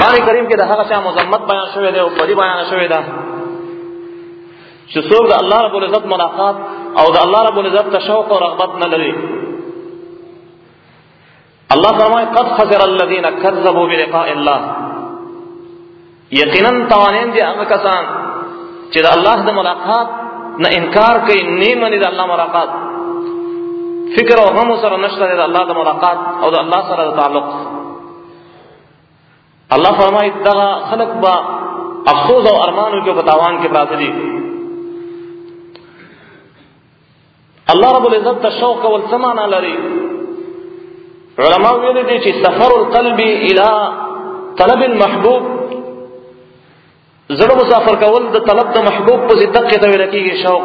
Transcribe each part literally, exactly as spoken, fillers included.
قرآن کریم کې د هغه چا مذمت بیان شوی دی او بدی بیان شوی ده چې څوک د الله رب العزت ملاقات او د الله رب العزت ته شوق او رغبت نه لري. الله فرمایي قد خسر الذين كذبوا بلقاء الله، یقینا توانین دي هغه کسان چې د الله د ملاقات نه انکار کوي، نه مني د الله ملاقات، فکر او غم سره نشته د الله د ملاقات او د الله سره د تعلق. الله فرمایي دغه خلق با افسوس او ارمانو کې په تاوان کې پراته دي. الله رب العزت ته شوق کول څه معنا لري؟ علماء ویلي دي چې سفر القلب الى طلب المحبوب، زړه مسافر کول د طلب د محبوب په صدق ته ویل کېږي شوق.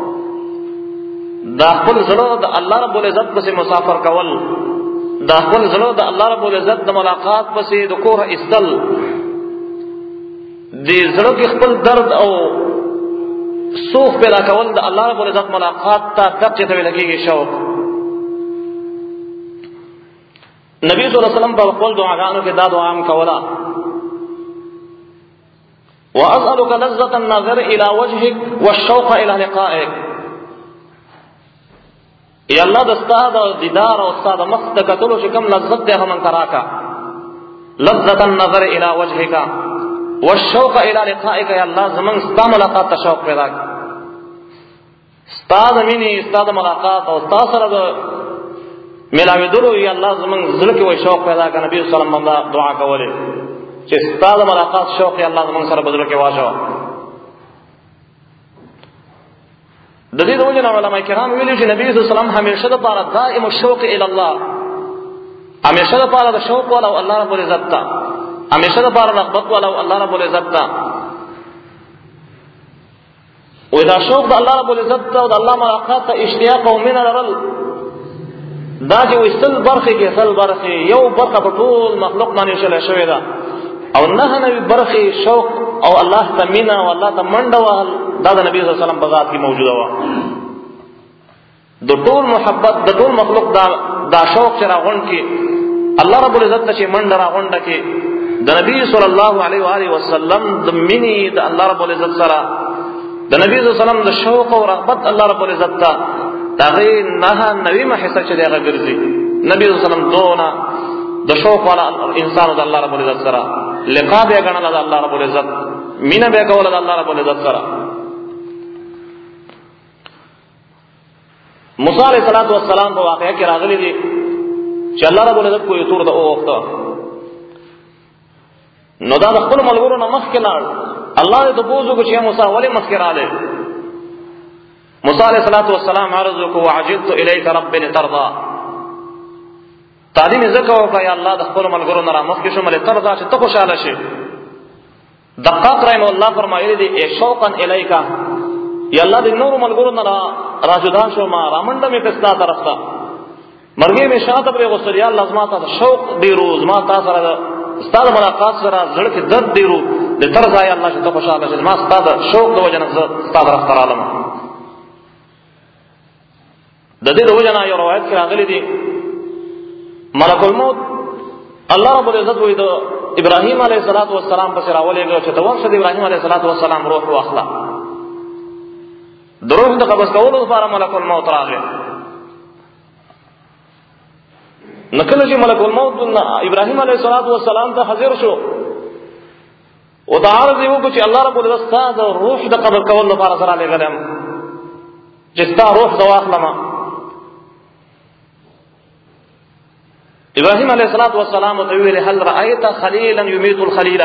دا خپل زړه د الله رب العزت پسې مسافر کول، دا خپل زړه د الله رب العزت د ملاقات پسې د کور ایستل، د زړه کې خپل درد او سوخ پیدا کول د الله رب العزت ملاقات ته دقت ته ویل کېږي شوق. نبی صلی الله علیه وسلم په خپل دعاګانو کې دا دعا هم کوله: واسألك لذة النظر الى وجهك والشوق الى لقائك. یا الله د استاد او دیدار او استاد مخ ته کتلو چې کوم لذت دی هغه من تراکا، لذة النظر الى وجهك والشوق الى لقائك. یا الله زمون ستا ملاقات ته شوق پیدا کړه، استاد مینی استاد ملاقات او تاسو سره د ملاوي درو. یا الله زمون زړه کې وای شوق پیدا کړه. نبی صلی الله علیه وسلم دعا کوله چې استاد ملاقات شوق یا الله زمون سره بدل کې واچو. د دې د وجه علماء کرام ویلي چې نبی صلی الله علیه وسلم همیشه د پاره دائم الشوق الى الله، همیشه د پاره د شوق والا او الله رب العزت ته، همیشه د پاره رغبت والا او الله رب العزت ته. و دا شوق د الله رب العزت ته او د الله ملاقات ته اشتیاق او مینه لرل، دا چې وستل برخه کې سل برخه یو برخه په ټول مخلوق باندې شلې شوې ده، او نه نوې برخه شوق او الله ته مینا او الله ته منډه وهل دا د نبی صلی الله علیه وسلم په ذات کې موجوده و. د ټول محبت د ټول مخلوق دا دا شوق چې راغونډ کې الله رب العزت ته چې منډه راغونډه کې د نبی صلی الله علیه و آله وسلم د مینې د الله رب العزت سره د نبی صلی الله علیه وسلم د شوق او رغبت الله رب العزت ته دغه نه نوې محسه چې دغه ګرځي. نبی صلی الله علیه وسلم دونه د شوق والا انسان د الله رب العزت سره لقاء به غنل د الله رب العزت، مینه به کول د الله رب العزت سره. موسی علیہ الصلوۃ والسلام په واقعه کې راغلي دي چې الله رب العزت کوی تور د او وخت نو دا خپل ملګرو نه مخ کې لاړ. الله دې ته بوزو چې موسی ولې مخ کې رااله. موسی علیہ الصلوۃ والسلام عرض وکړ: وعجلت الیک رب لترضى. تعلیم زکه وکړه یا الله د خپل ملګرو نه را مخ کې شمل ترضى چې ته خوشاله شې. دقیق رحم الله فرمایلی دي: شوقا الیک. یا الله دې نور ملګرو نه را جدا شو، ما رامنډه مې پستا طرف ته مرګي مې شاته پر غوسر. یا الله زما ته شوق دی روز ما تاسو سره ستاسو ملاقات سره زړه کې درد دی رو د ترضى. یا الله چې ته خوشاله شې، ما ستاسو شوق د وجنه ستاسو طرف ته رالم. د دې د وجنه یو روایت کې راغلي دي ملک الموت الله رب العزت وې د ابراهیم علیه السلام پس راولېږي چې ته ورشه د ابراهیم علیه السلام روح واخلا. د روح د قبض کولو لپاره ملک الموت راغی. نکله چې ملک الموت ابراهیم علیه السلام ته حاضر شو او دا عرض یې وکړ چې الله رب العزت د روح د قبض کولو لپاره سره لګلم چې ستا روح دا واخلم. ابراهیم علیه السلام ته ویل: هل رأيت خليلا يميت الخليله.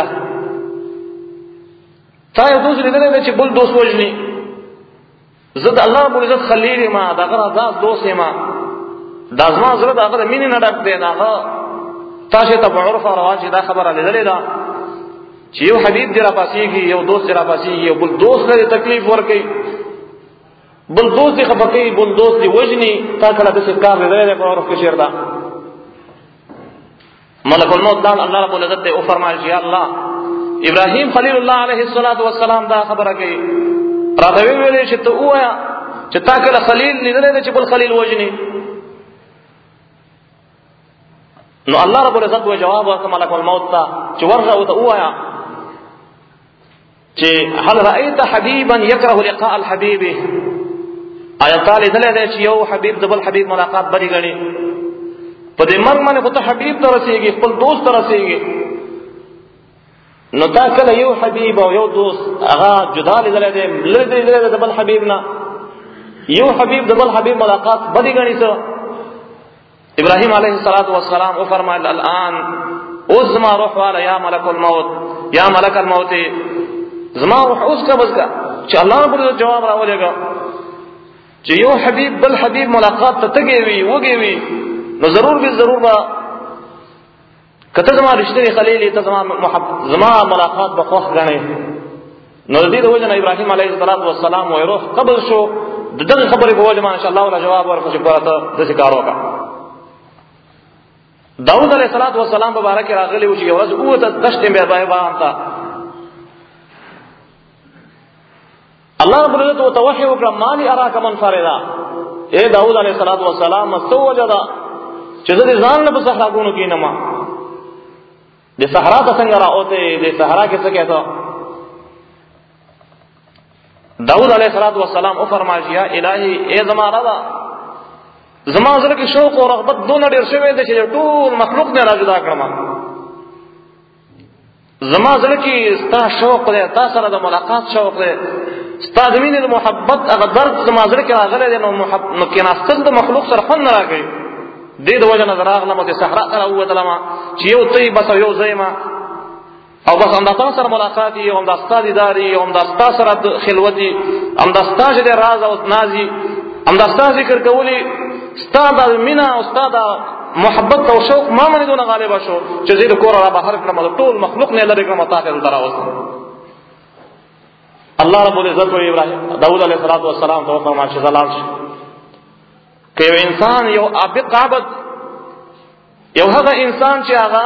تا یو دوست لیدلی چې بل دوست وژني. زه د الله رب العزت خلیل ما دغه راز دوست ما د ازما زړه دغه مینې نه ډک دی. هغه تاسو ته په عرف او رواج دا خبره لیدلې ده چې یو حبیب دی را پاسېږي، یو دوست دی را پاسېږي، یو بل دوست له تکلیف ورکړي، بل دوست دی خفقي، بل دوست دی وژني. تا کله د څه کار لیدلې په عرف کې شعر ده. ملک الموت دان الله رب العزت ته او فرمایي چې الله ابراهیم خلیل الله علیه السلام دا خبره کوي. راته ویلې چې ته وایا چې تا کله خلیل لیدلې چې بل خلیل وژني. نو الله رب العزت و جواب ورکړ ملک الموت ته چې ورغه او ته وایا چې هل رأيت حبيبا يكره لقاء الحبيب، آیا تعالی دلته دی چې یو حبيب د بل حبيب ملاقات بری غني، په دې مرګ باندې خو ته حبيب ته رسیږي، خپل دوست ته رسیږي، نو تا کله یو حبيب او یو دوست هغه جدا لیدل دي لری دی د بل حبيب نه، یو حبيب د بل حبيب ملاقات بری غني څه. ابراهيم عليه الصلاه والسلام او فرمایل الان اوس ما روح والا یا ملک الموت یا ملک الموت، زما روح اوس کا بس کا چې الله رب العزت جواب راولېګا چې یو حبيب بل حبيب ملاقات ته تګي وي وګي وي، نو ضرور به ضرور با کته زما رښتینی خلیل ته زما محبت زما ملاقات به خوښ غني. نو دې د وجه ابراهيم عليه السلام وې روح قبل شو دغه خبرې په وجه ان شاء الله ولا جواب ورکړي چې پراته د ذکر وکړه. داود علیہ الصلوۃ والسلام مبارک راغلی و چې ورځ اوته دشت به بای با انت الله رب العزت توحی وکړه مالی اراک منفردا، اے داود علیہ الصلوۃ والسلام مستو وجدا چې د ځان له صحراګونو کې نما د صحرا ته څنګه راوته د صحرا کې څه کېته. داود علیہ الصلوۃ والسلام او فرمایي یا الہی اے زما رب زما زړه کې شوق او رغبت دونه ډیر شوی دی چې ټول مخلوق نه راجدا کړم. زما زړه کې ستا شوق دی، تا سره د ملاقات شوق دی، ستا د مینې د محبت هغه درد زما زړه کې راغلی دی، نو محبت نو کې ناستل د مخلوق سره خوند نه راکوي. دې د وجه نه راغلم د صحرا ته راووتلم چې یو ته بس یو ځایما او بس همدا تاسو سره ملاقات یې، همدا ستا دیدار یې، همدا ستا سره خلوت یې، همدا ستا چې راز او نازي، همدا ستا ذکر کولی، ستا د مینا او ستا د محبت او شوق ما باندې دونه غالب شو چې زه د کور را بهر کړم، ټول مخلوق نه لری کړم تا ته دراوست. الله رب العزت او ابراهيم داود علیہ الصلوۃ والسلام ته فرمایي چې زلال شي که یو انسان یو عابد عبد یو هغه انسان چې هغه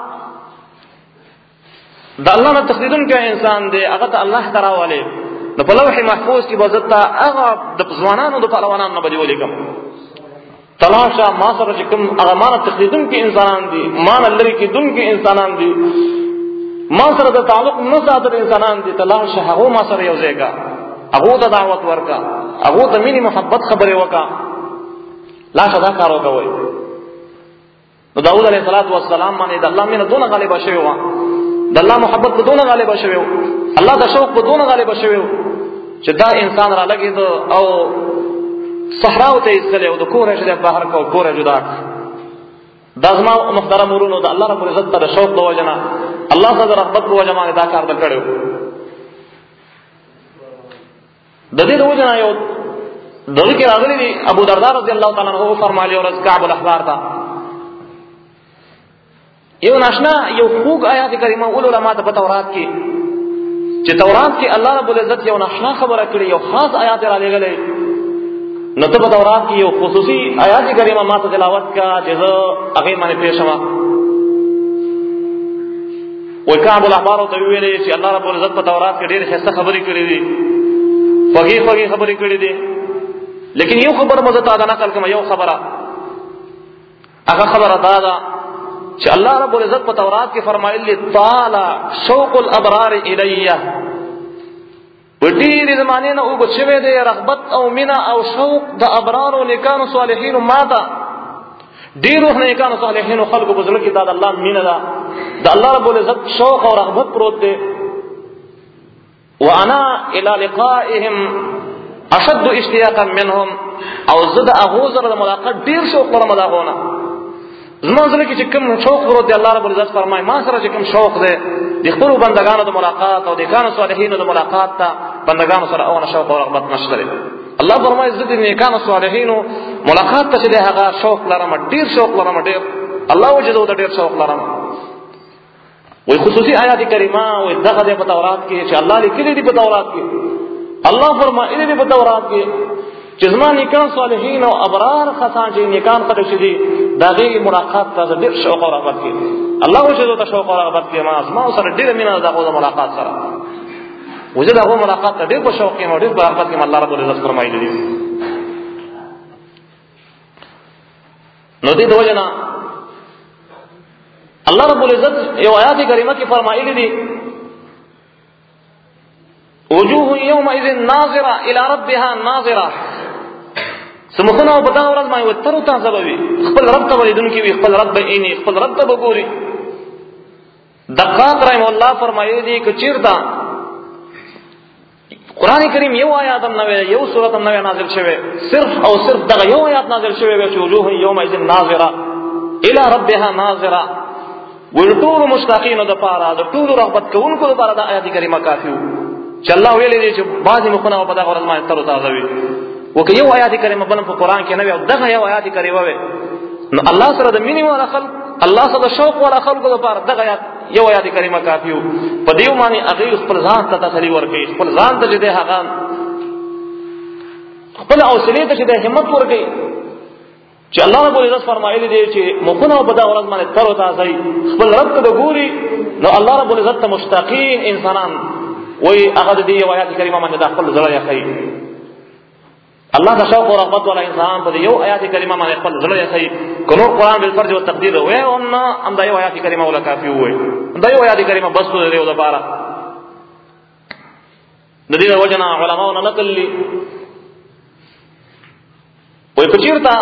د الله نه تقلیدون کې انسان دی، هغه ته الله تراولې نو په لوح محفوظ کې وزتا هغه د ځوانانو د پهلوانانو نه بدیولې کوم تلاشا ما سره چې کوم هغه مان تقلیدون کې انسانان دي، مان لري کې دن کې انسانان دي، ما سره د تعلق نه ساتل انسانان دي، تلاشا هغه ما سره یو ځای کا هغه ته دعوت ورکا، هغه ته مینی محبت خبره وکا، لا شدا کارو کوي. نو داود علیہ الصلوۃ والسلام باندې د الله مینه دونه غالب شوی و، د الله محبت په دونه غالب شوی و، الله د شوق په دونه غالب شوی و چې دا انسان را لګید او صحرا ته ایستل او د کور شه د بهر کو کور جدا د ازما محترم ورونو د الله رب العزت ته شوق د وجنا الله تعالی رحمت په وجه باندې دا کار وکړو. د دې د وجنا یو دغه کې راغلي دي ابو درداء رضی الله تعالی عنہ فرمایلی ورځ کعب الاحبار ته یو ناشنا یو خوږ آیات کریمه علماء ته په تورات کې چې تورات کې الله رب العزت یو ناشنا خبره کړې، یو خاص آیات را لګلې، نو ته په تورات کې یو خصوصي آیات کریمه ما ته تلاوت کا چې زه هغه باندې پېښما. وای کعب الاحبار ته ویلې چې الله رب العزت په تورات کې ډېر ښه خبرې کړې دي، فقې فقې خبرې کړې دي، لیکن یو خبر مزه تا نقل کوم، یو خبره هغه خبره دا ده چې الله رب العزت په تورات کې فرمایلی طال شوق الابرار الیه، په ډېرې زمانې نه اوږد شوی دی رغبت او مینا او شوق د ابرار او نیکانو صالحینو ما ته، ډېرو نیکانو صالحینو خلقو په زړه کې دا د الله مینا ده، د الله رب العزت شوق او رغبت پروت دی. وانا الى لقائهم اشد اشتیاقا منهم، او زه د هغو سره د ملاقات ډېر شوق لرم د هغو نه. زما زړه کې چې کوم شوق پروت دی الله رب العزت فرمایي ما سره چې کوم شوق دی د خپلو بندګانو د ملاقات او د نیکانو صالحینو د ملاقات ته بندګانو سره هغه شوق او رغبت نشته دی. الله فرمایي زه د نیکانو صالحینو ملاقات ته چې دی هغه شوق لرم، ډېر شوق لرم، ډېر الله وجه زه ډېر شوق لرم. وای خصوصي آیات کریمه وای دغه دی په تورات کې چې الله لیکلي دی په تورات کې، الله فرمایلی دی په تورات کې چې زما نیکان صالحین او ابرار خاصان چې نیکان خلک چې دي دا غي ملاقات ته ډېر شوق او رغبت کوي. الله وجه ته شوق او رغبت کوي، ما اسما سره ډېر مینه دغه ملاقات سره وجه دغه ملاقات ته ډېر په شوق کې او ډېر په رغبت کې الله رب العزت فرمایلی دی. نو دې د وجه نه الله رب العزت یو آیات کریمه کې فرمایلی دي وجوه یومئذ ناظره الى ربها ناظره. سمخونه په دا ورځ باندې وتر او تازه وي، خپل رب ته ولیدونکي وي، خپل رب به عیني، خپل رب ته وګوري. دقات رحم الله فرمایلی دي چې چیرته قرآن کریم یو آیات هم نوی، یو سورت هم نوی نازل شوی، صرف او صرف دغه یو آیات نازل شوی وی چې وجوه یومئذ ناظره الى ربها ناظره. ولټول مشتاقین د پاره د ټول رغبت کوونکو لپاره د آیات کریمه کافی وو چې الله ویلي دي چې بعضی مخونه په دغه ورځ باندې تر تازه وي. وکه یو آیات کریمه بل په قرآن کې نوی او دغه یو آیات کریمه وي، نو الله سره د مینې ولا خلق، الله سره د شوق ولا خلق لپاره دغه یو آیات کریمه کافی وو. په دې باندې هغه خپل ځان ته تسلی ورکړي، خپل ځان ته دې هغه خپل حوصله ته دې همت ورکړي چې الله رب العزت فرمایلی دی چې مخونه په دا ورځ باندې تر تازه خپل رب ته وګوري. نو الله رب العزت ته مشتاقین انسانان وای هغه دې یو آیات کریمه باندې د خپل زړه یې کوي. الله ته شوق او رغبت ولا انسان په یو آیات کریمه باندې خپل زړه یې کوي. کله قرآن بالفرض او تقدیر وای او نه ام دا یو آیات کریمه ولا کافی وای، دا یو آیات کریمه بس دی او د پاره د دې وجنه علماء نقل لي وای کچیرتا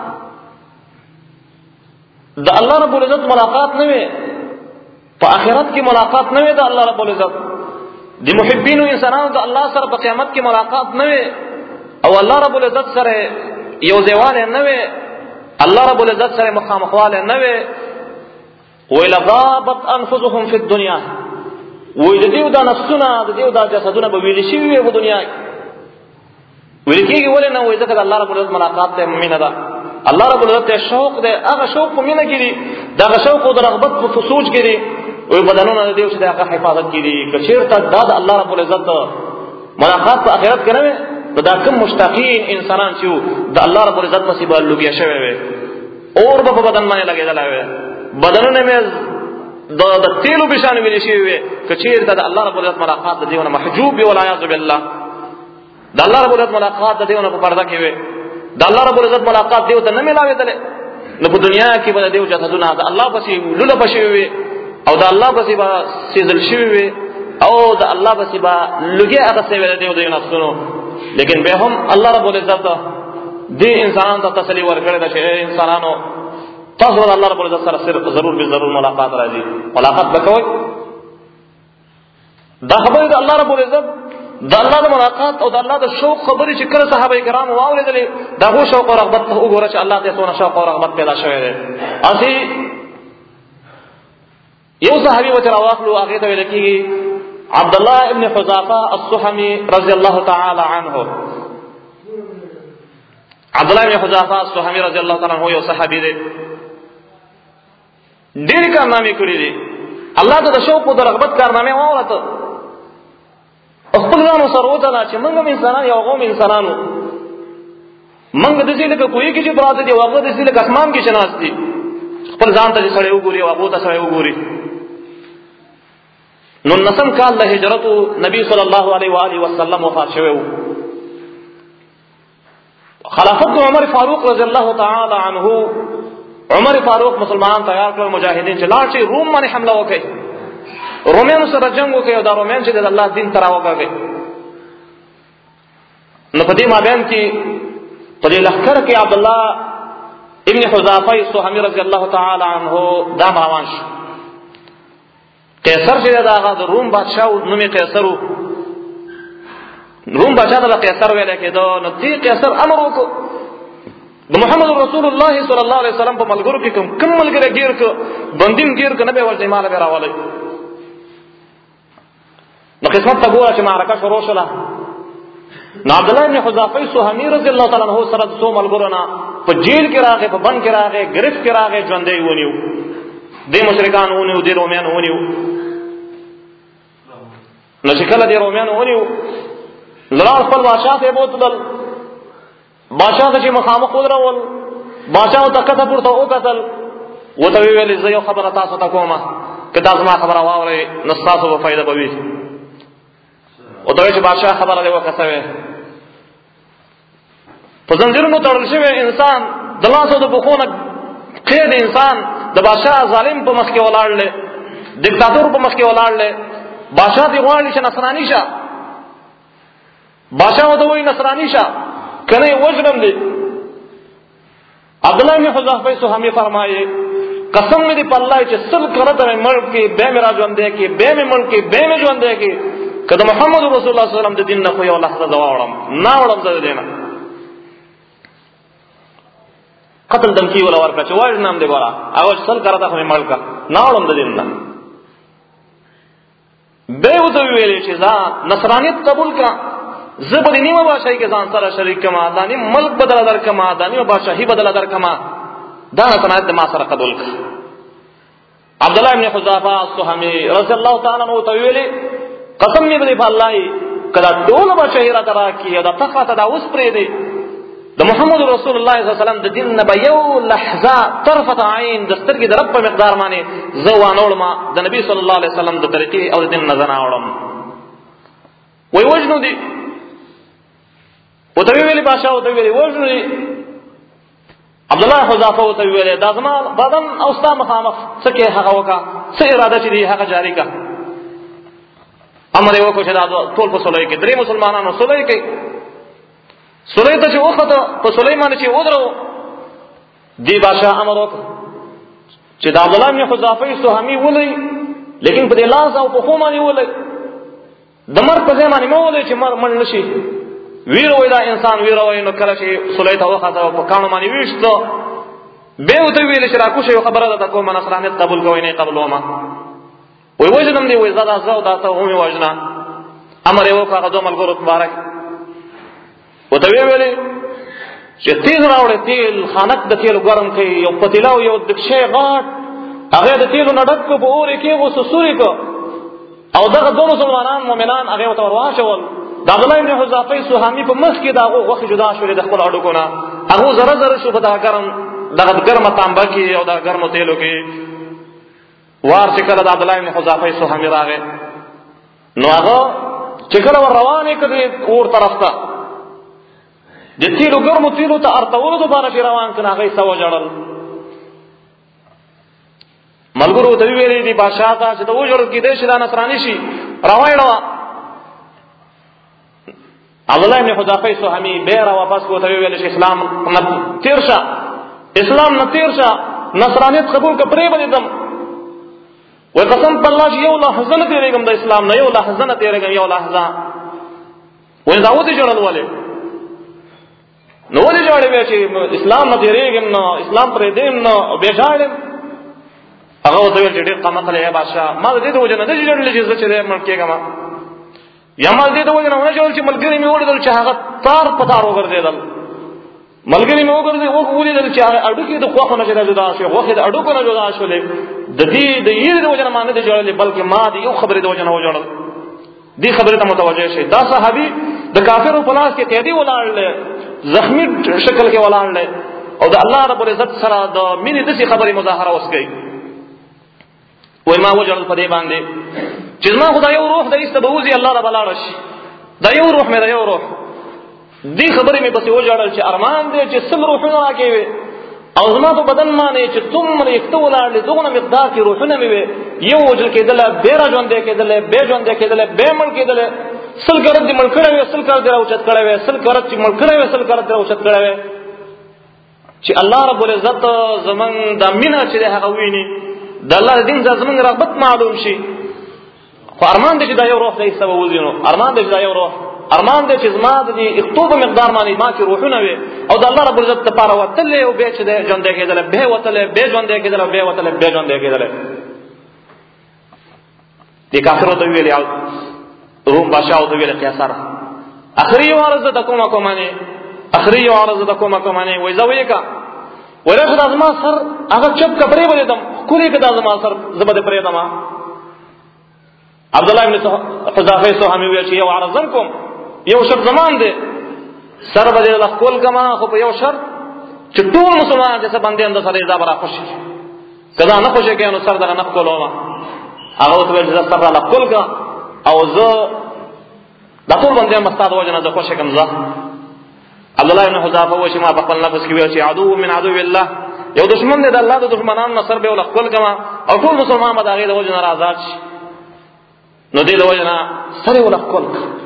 د الله رب العزت ملاقات نه وي، په آخرت کې ملاقات نه وي د الله رب العزت، د محبینو انسانانو د الله سره په قیامت کې ملاقات نه وي، او الله رب العزت سره یو ځایواله نه وي، الله رب العزت سره مخامخواله نه وي. ولغابت انفسهم فی الدنیا، وې د دې د نفسونه د دې د جسدونه به ویل شي وي په دنیا کې ویل کېږي. ولې نه وې ځکه الله رب العزت ملاقات ته مؤمنه ده، الله رب العزت شوق ده، هغه شوق په مینه کې دي، دا شوق او رغبت په سوچ کې دي، او بدنونه د دې چې هغه حفاظت کې دي. کچیرته دا د الله رب العزت ملاقات په آخرت کې نه وي، دا کوم مشتاقین انسانان چې د الله رب العزت مصیبه لګیا شوی وي، اور په بدن باندې لګیدل وي، بدنونه مې د د تیلو بشان ویل شي وي. کچیرته د الله رب العزت ملاقات د دیونه محجوب وي ولا یعذ بالله، د الله رب العزت ملاقات د دیونه په پرده کې وي، د الله رب العزت ملاقات دیو ته نه ملاویدل. نو په دنیا کې به دیو جسدونه د الله پسې لوله پشي وي، او د الله پسې به سیزل شي وي، او د الله پسې به لګي هغه څه ویل دیو د نفسونو. لیکن به هم الله رب العزت دې انسانانو ته تسلی ورکړي چې انسانانو تاسو د الله رب العزت سره ضرور به ضرور ملاقات راځي، ملاقات وکوي. دا خبره د الله رب العزت د الله د ملاقات او د الله د شوق خبرې چې کله صحابه کرام واوریدلې، دا غو شوق او رغبت ته وګوره چې الله ته څونه شوق او رغبت پیدا شوی دی. اسی یو صحابي و چې راوخلو هغه ته ویل کېږي عبد الله ابن حذافه السحمي رضی الله تعالی عنه. عبد الله ابن حذافه السحمي رضی الله تعالی عنه یو صحابي دی، ډېر کارنامې کړې دي، الله ته د شوق او د رغبت کارنامې واورته. خپل ځان سره وځه چې موږ انسانان یو قوم انسانانو، موږ د دې لکه کوی کې چې پراته دي، هغه د دې لکه اسمان کې شناس دي. خپل ځان ته سره وګوري او هغه ته سره وګوري. نو نسم کال د هجرت نبی صلی الله علیه و آله وسلم وفات شوی و. خلافت عمر فاروق رضی الله تعالی عنه، عمر فاروق مسلمان تیار کړ مجاهدین چې لاړ شي روم باندې حمله وکړي، رومیانو سره جنگ وکړي او دا رومیان چې د الله دین ته راوګرځي. نو په دې مابین کې په دې لښکر کې عبد الله ابن حذافه السحمي رضی الله تعالی عنه دا روان شو. قیصر چې دا هغه د روم بادشاہ نوم یې قیصر و، روم بادشاہ ته قیصر ویل کېدو. نو دې قیصر امر وکړ د محمد رسول الله صلی الله علیه وسلم په ملګرو کې کوم کوم ملګری ګیر ک بندیم ګیر ک نه به ورته مال به راولي. نو قسمت ته ګوره چې معرکه شروع شوه. نو عبد الله بن حذافه السحمي رضی الله تعالی عنہ سره څو ملګرو نه په جیل کې راغی، په بند کې راغی، گرفت کې راغی، ژوندې ونیو. دې مشرکان ونیو، دې رومیان ونیو. نو چې کله دې رومیان ونیو لړ خپل بادشاہ ته بوتل، بادشاہ ته چې مخامخ ودرول، بادشاہ ته کته پورته وکتل، وته ویل زه یو خبره تاسو ته کومه، که تاسو ما خبره واورئ نو ستاسو به فایده به وي. وته چې بادشاہ خبره دی وکړه، په زنجیرونو تړل شوی انسان د لاسو د بخونه قید انسان د بادشاہ ظالم په مخ کې ولاړل، دیکتاتور په مخ کې ولاړل. بادشاہ دی غواړي چې نصرانی شه. بادشاہ وته وایي نصرانی شه کنه وجرم دی. عبداللہ بن حذافہ سہمی فرمائے قسم می دی په الله چې سل کرته ملک کې به می راځوندې کې به می ملک کې به می ژوندې کې کله محمد رسول الله صلی الله علیه وسلم د دین نه خو یو لحظه دواړم نه وړم زه دینه قتل دمکی ولا ورکړه چې وایي نام دی ګورا او سل کرته خو ملک نه وړم د دین نه. به وته ویلې چې ځا نصرانیت قبول کا زبر نیمه بادشاہی کې ځان سره شریک کما دانی ملک بدل در کما دانی بادشاہی بدل در کما دا نصرانیت ما سره قبول کا. عبداللہ ابن حذافہ السہمی رضی اللہ تعالی عنہ ته ویلې قسم می دی په الله کله ټول بادشاہی را درا کی دا تخته دا اوس پرې دی د محمد رسول الله صلی الله علیه وسلم د دین نه یو لحظه طرفه عین د سترګې د رب په مقدار باندې زوانول ما د نبی صلی الله علیه وسلم د طریقې او د دین نه زنا وړم. وای وجنو دی وته ویلي بادشاہ وته ویلي وجنو دی. عبدالله حذافہ وته ویلي دا زما بدن او ستا مخامخ څه کې هغه وکا څه اراده چې دی هغه جاری کا. امر یې وکړ چې دا ټول په صلح کې درې مسلمانانو صلح کې صلح ته چې وخته په سليمان چې ودرو دی بادشاہ امر وکړ چې دا عبدالله بن حذافہ سہمی ولي لیکن په دې لاس او په خو باندې ولي د مر په ځای باندې مو ولي چې مر مړ نشي. ویروي دا انسان ویروي نو کله چې صلح ته وخته په کانو باندې ویشتو به وته ویل چې را کوشي خبره ده کوم نصرانیت قبول کوي نه قبول وما وای وجنم دی وای زدا زو دا ته هم وجنا امر یو کا قدم الګور مبارک وته ویلې چې تیل راوړې تیل خانک د تیل ګرم کوي یو پتیلاو یو د شی غاټ هغه د تیل نډک په اورې کې وسو سوري کو او دغه دوه مسلمانان مؤمنان هغه ته ورواچول. دا عبدالله بن حذافہ سہمی په مخ کې داغه وخت جدا شولې د خپل اډو کو نه هغه زره زره شو په دا ګرم دغه ګرمه تانبه کې او دا ګرمو تیلو کې وار چې کله د عبدالله بن حذافہ سہمی راغې نو هغه چې کله ور روانې کړي اور طرف ته د تیلو ګرمو تیلو ته ارتولو د باندې روان کړه هغه سو جوړل. ملګرو ته ویلې دي بادشاہ ته چې د وجر کې د شلا نصرانی شي راوړل. عبدالله بن حذافہ سہمی بیره واپس کوته ویل چې اسلام نه تیرشه اسلام نه تیرشه نصرانیت قبول ک پرې بلیدم وای قسم په الله چې یو لحظه نه تیرېږم د اسلام نه یو لحظه نه تیرېږم یو لحظه. وای داوود جوړل ولې نو ولې جوړې وې چې اسلام نه تیرېږم نو اسلام پرې دیم نو به ځاړم هغه ته ویل چې ډېر قامت لري بادشاہ ما دې ته وجه نه دې جوړل چې زه چې ملک کېګم یا مال دې ته وجه نه جوړل چې ملګری مې وړل چې هغه تار پتار وګرځیدل ملګری مې وګرځي او ولیدل چې هغه اډو کې د خوخه نه جدا شو خوخه د اډو کو نه جدا شولې د دې د یې د وجه نه باندې جوړل بلکې ما دې یو خبره د وجه نه وجوړل دې خبره ته متوجه شي. دا صحابي د کافرو په لاس کې قیدی ولاړل زخمی شکل کې ولاړل او د الله رب العزت سره د مینې د څه خبرې مظاهره وسکي. وای ما وجل په دې باندې چې ما خدای یو روح د ایسته بوزي الله رب العالمین شي دا یو روح مې دا یو روح دې خبرې مې بس وجړل چې ارمان دې چې سم روحونه راکېوي او زما په بدن باندې چې څومره یکته ولاړل دغه مقدار کې روحونه مې یو وجل کېدل بیره ژوند کېدل به ژوند کېدل به مړ کېدل سل ګرد دې مړ کړو سل کړه دې اوچت کړو سل ګرد چې مړ کړو سل ګرد دې اوچت کړو چې الله رب العزت زمون د مینا چې هغه ویني د الله دین زمون رغبت معلوم شي. خو ارمان دې چې دا یو روح دې سبب وزینو ارمان دې دا یو روح ارمان دې چې زما د اکتوب مقدار باندې ما کې روحونه وي او د الله رب العزت لپاره وتل او به چې دې ژوند کېدل به وتل به ژوند کېدل به وتل به ژوند کېدل. دې کافر ته ویل روم بادشاہ ته ویل قیصر اخري عرض د کومه کومه نه اخري عرض د کومه کومه نه وای زوی کا ورته د ازما سر هغه چپ کپړې ولیدم کولې کدا ازما سر زبده پرې دما. عبدالله ابن حذافہ سہمی ویل چې یو عرضن کوم یو شرط زمان دی سر به له خپل کما خو په یو شرط چې ټول مسلمانان چې باندې اند سره دا برا خوشي کدا نه خوشي کینو سر دغه نه کولوما هغه ته ویل چې سر له خپل کا او زه د ټول باندې مستاد وجنه د خوشي کوم زه. عبدالله ابن حذافہ و چې ما په خپل نفس کې ویل چې عدو من عدو الله یو دشمن دی د الله د دشمنانو نه سر به ول خپل کما او ټول مسلمان به هغه د وجه نه آزاد شي. نو دې د وجه نه سره ول خپل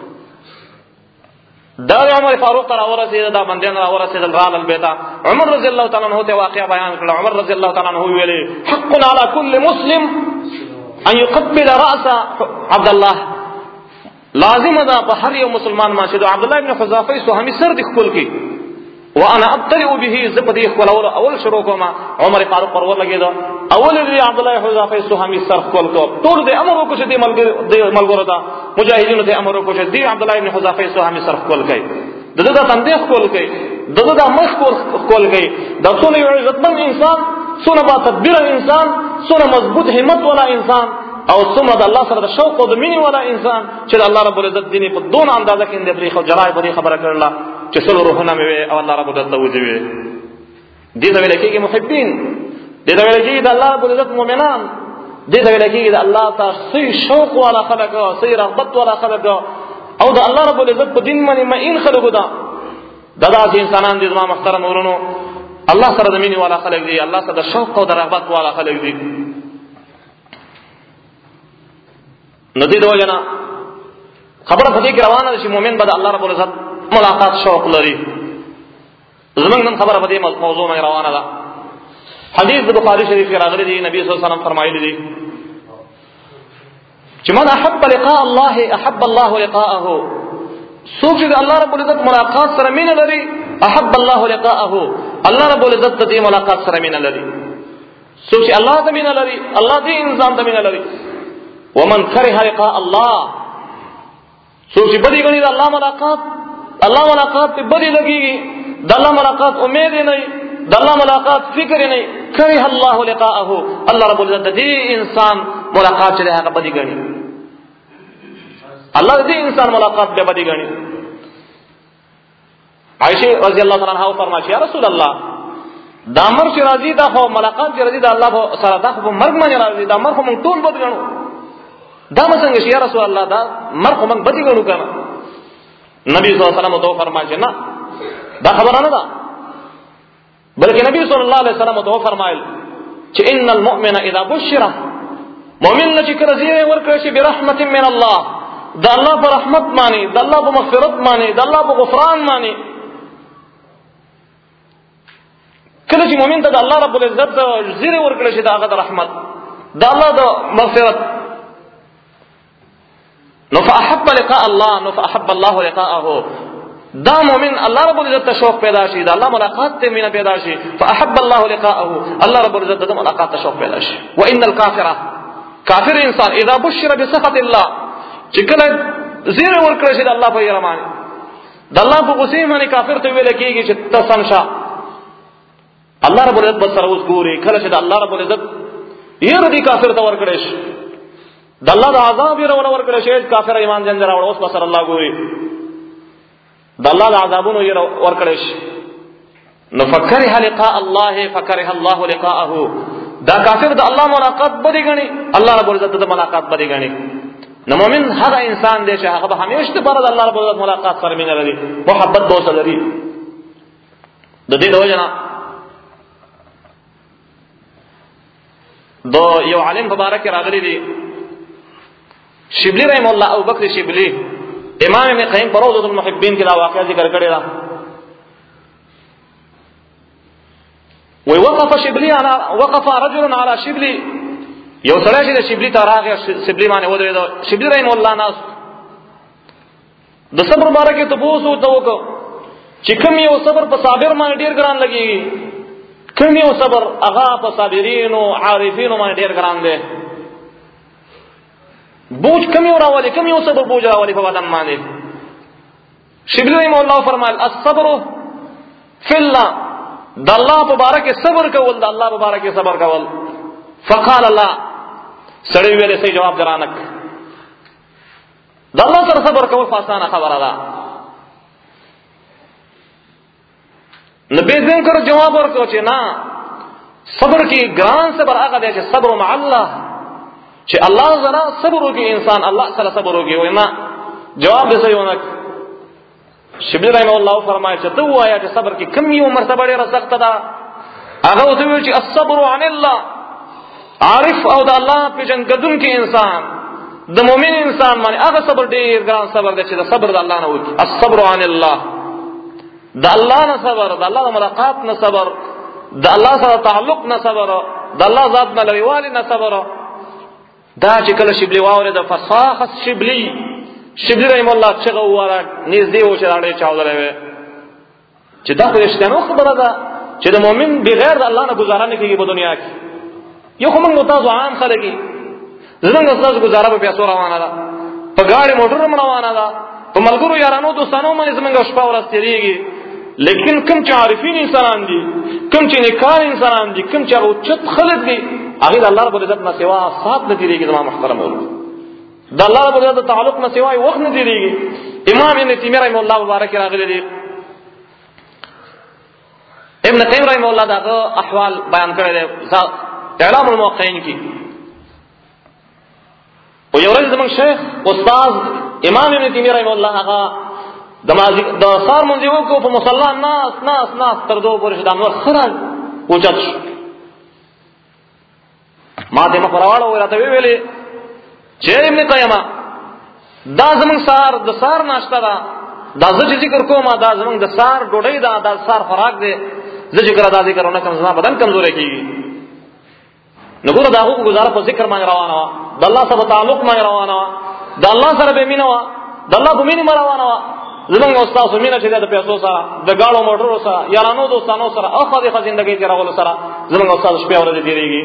دا عمر فاروق تر اورسید دا بندیان را اورسید رال البیتا. عمر رضی الله تعالی عنہ ته واقعا بیان کړ. عمر رضی الله تعالی عنہ ویلي حق علی کل مسلم ان يقبل راس عبد الله، لازم ده په هر یو مسلمان باندې د عبد الله ابن حذافه سهمي سر د خپل کی وانا ابتلئ به زبدي خپل اول شروع کوم. عمر فاروق پر ور لګیدو اول دی عبد الله حذافه سهمي سر خپل کو ټول د امر کو چې د ملګر د ملګرو ته مجاهدینو ته امر کو چې دی عبد الله ابن حذافه سهمي سر خپل کوي دغه د تندې خپل کوي دغه د مخ خپل کوي. د ټول یو عزتمن انسان سونه با تدبیر انسان سونه مضبوط همت والا انسان او ثم د الله سره د شوق او د مینې والا انسان چې الله رب العزت دیني په دون اندازه کې د بری خو جلای په خبره کړل چې څلور روحونه مې او الله رب العزت وځوي. دې ته ویل کېږي محبین، دې ته ویل کېږي د الله رب العزت مؤمنان، دې ته ویل کېږي د الله تعالی شوق والا خلق او سي رغبت والا خلق او د الله رب العزت په دین باندې مئین خلق ده. دا داسې انسانان دي زما محترم ورونو الله سره د مینې والا خلق دي، الله سره د شوق او د رغبت والا خلق دي. نو دې د وجه نه خبره په دې کې روانه ده چې مؤمن به د الله رب العزت ملاقات شوق لري. زمونږ نن خبره په دې موضوع باندې روانه ده. حدیث د بخاری شریف کې راغلی دی، نبی صلی الله علیه وسلم فرمایلی دی چې من احب لقاء الله احب الله لقاءه، څوک چې د الله رب العزت ملاقات سره مینه لري احب الله لقاءه، الله رب العزت د دې ملاقات سره مینه لري. څوک چې الله ته مینه لري الله دې انسان ته مینه لري. ومن كره لقاء الله، څوک چې بدی غني د الله ملاقات الله ملاقات په بدی لګيږي د الله ملاقات امید نه د الله ملاقات فکر نه كره الله لقاءه، الله رب العزت دې انسان ملاقات چې هغه بدی غني الله دې انسان ملاقات به بدی غني. عائشہ رضی الله تعالی عنها فرمایي یا رسول الله دا امر چې راځي دا خو ملاقات چې راځي دا الله سره دا خو مرګ باندې راځي دا مرګ موږ ټول بد غنو دا څنګه شي یا رسول الله دا مرخ من بدی غنو کنه. نبی صلی الله علیه وسلم تو فرمایي نه دا خبره نه ده، بلکې نبی صلی الله علیه وسلم تو فرمایل چې ان المؤمن اذا بشر، مؤمن چې کله زیری ورکړي شي برحمت من الله د الله پر رحمت مانی د الله په مغفرت مانی د الله په غفران مانی، کله چې مؤمن ته د الله رب العزت زیری ورکړي شي د هغه د رحمت د الله د مغفرت نو فاحب لقاء الله نو فاحب الله لقاءه، دا مؤمن الله رب العزت شوق پیدا شي دا الله ملاقات ته مینه پیدا شي فاحب الله لقاءه، الله رب العزت د ملاقات ته شوق پیدا شي. وان الكافر کافر انسان اذا بشر بسخط الله، چې کله زیر ورکړي شي د الله په یرمانه د الله په غصې باندې کافر ته ویل کېږي چې تسمشا الله رب العزت بسره اوس ګوري کله چې د الله رب العزت یره دي کافر ته ورکړي شي د الله د عذاب یې ورو ورکړي شي کافر ایمان جن راوړ اوس بسره الله ګوري د الله د عذابونو یې ورکړي شي. نو فکره لقاء الله فکره الله لقاءه، دا کافر د الله ملاقات بدی غني الله رب العزت د ملاقات بدی غني. نو مؤمن هغه انسان دی چې هغه به همیشه د پاره د الله رب العزت ملاقات سره مینه لري محبت به سره لري. د دې د وجه دو یو عالم مبارک راغلی دی شبلی رحم الله ابو بکر شبلی امام ابن قیم پر روضۃ المحبین کې دا واقعہ ذکر کړی دا وی وقف شبلی على وقف رجل على شبلی، یو سړی چې شبلی ته راغی شبلی باندې ودرېد شبلی رحم الله ناس د صبر مبارک ته بوسو ته وکړو چې کوم یو صبر په صابر باندې ډیر ګران لګي، کوم یو صبر هغه په صابرین او عارفین باندې ډیر ګران دی، بوج کوم یو راولي کوم یو صبر بوج راولي په بدن باندې. شبلی رحم الله فرمایل الصبر فی الله، د الله مبارک صبر کول د الله مبارک صبر کول. فقال الله سړی ویلې سي جواب درانک د الله سره صبر کول فاسانه خبره ده. نبی زین کر جواب ورکړو چې نه صبر کی ګران صبر هغه دی چې صبر مع الله، چې الله زرا صبر وکي انسان الله سره صبر وکي وینا جواب دې صحیح ونه. شبلی رحم الله فرمایي چې تو وایا چې صبر کی کم یو مرتبه ډیره سخت ده هغه ته ویل چې الصبر عن الله، عارف او د الله پیژندونکي انسان د مؤمن انسان باندې هغه صبر ډیر ګران صبر دی چې د صبر د الله نه وکړي. الصبر عن الله، د الله نه صبر، د الله د ملاقات نه صبر، د الله سره تعلق نه صبر، د الله ذات نه لريوالي نه صبر. دا چې کله شبلی واورې د فصاحه شبلی شبلی رحم الله چې غواره نږدې و چې راړې چاودلې وي چې دا خو اشتنو خبره ده چې د مؤمن بغیر د الله نه گزاره نه کیږي په دنیا کې. یو کوم متازو عام خلګي زمونږ استاد گزاره په پیسو روانه ده، په ګاډي موټر روانه ده، په ملګرو یارانو دوستانو باندې زمونږ شپه ورځ تیریږي. لیکن کوم چې عارفین انسانان دي، کوم چې نیکان انسانان دي، کوم چې هغه چت خلک دي، هغه د الله رب العزت نه سوا سات نه تیریږي. زما محترم ورو د الله رب العزت تعلق نه سوا وخت نه تیریږي. امام ابن تیمیه رحمه الله مبارک راغلی دی، ابن قیم رحمه الله دغه احوال بیان کړی دی اعلام الموقعین کې. او یو ورځ زموږ شیخ استاد امام ابن تیمیه رحمه الله هغه د مازی د سار مونږ یو کو په مصلا ناس ناس ناس تر دوه پورې د انور خرج اوچت شو. ما دې مخراواله ورته ویلې چې ابن قیمه دا زموږ سار د سار ناشته ده، دا زه ذکر کوم دا زموږ د سار ډوډۍ ده، دا سار خوراک دی، زه ذکر ادا ذکرونه کوم زما بدن کمزورې کیږي. نو ګوره دا هغه گزاره په ذکر باندې روانه وا، د الله سره تعلق باندې روانه وا، د الله سره به مینه وا، د الله په مینه روانه وا. زمونږ استاد مینه چې د پیسو سره، د گاړو موټرو سره، یارانو دوستانو سره، او خاطر ژوندۍ تیرولو سره زمونږ استاد شپه ورځ تیریږي.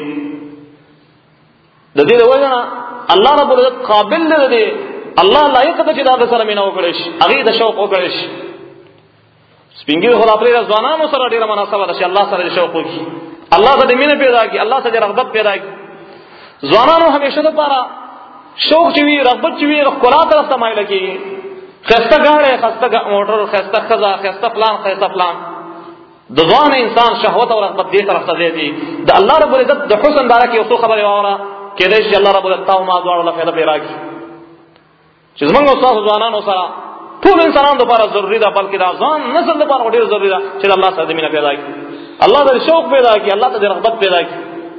د دې وجه الله رب العزت قابل دی، الله لایق دی چې دا سره مینه وکړي شي، هغه د شوق وکړي شي. سپینګي خلا پرې ځوانانو سره ډیره مناسبه ده چې الله سره شوق وکړي، الله سره مینه پیدا کړي، الله سره رغبت پیدا کړي. ځوانانو همیشه لپاره شوق چې وي، رغبت چې وي، خلا طرف ته مایل کیږي. خسته غاړه، خسته موټر، خسته خزا، خسته فلان، خسته فلان. د ځوان انسان شهوت او رغبت دې طرف ته دی. د الله رب العزت د حسن دارا کې اوسو خبره واوره کېدای شي الله رب العزت او ما دواړو له فایده پیدا کړي. چې زمونږ استاد ځوانانو سره ټول انسانانو لپاره ضروری ده، بلکې د ځوان نسل لپاره ډېر ضروری ده چې الله سره د مینه پیدا کړي، الله د شوق پیدا کړي، الله ته د رغبت پیدا کړي.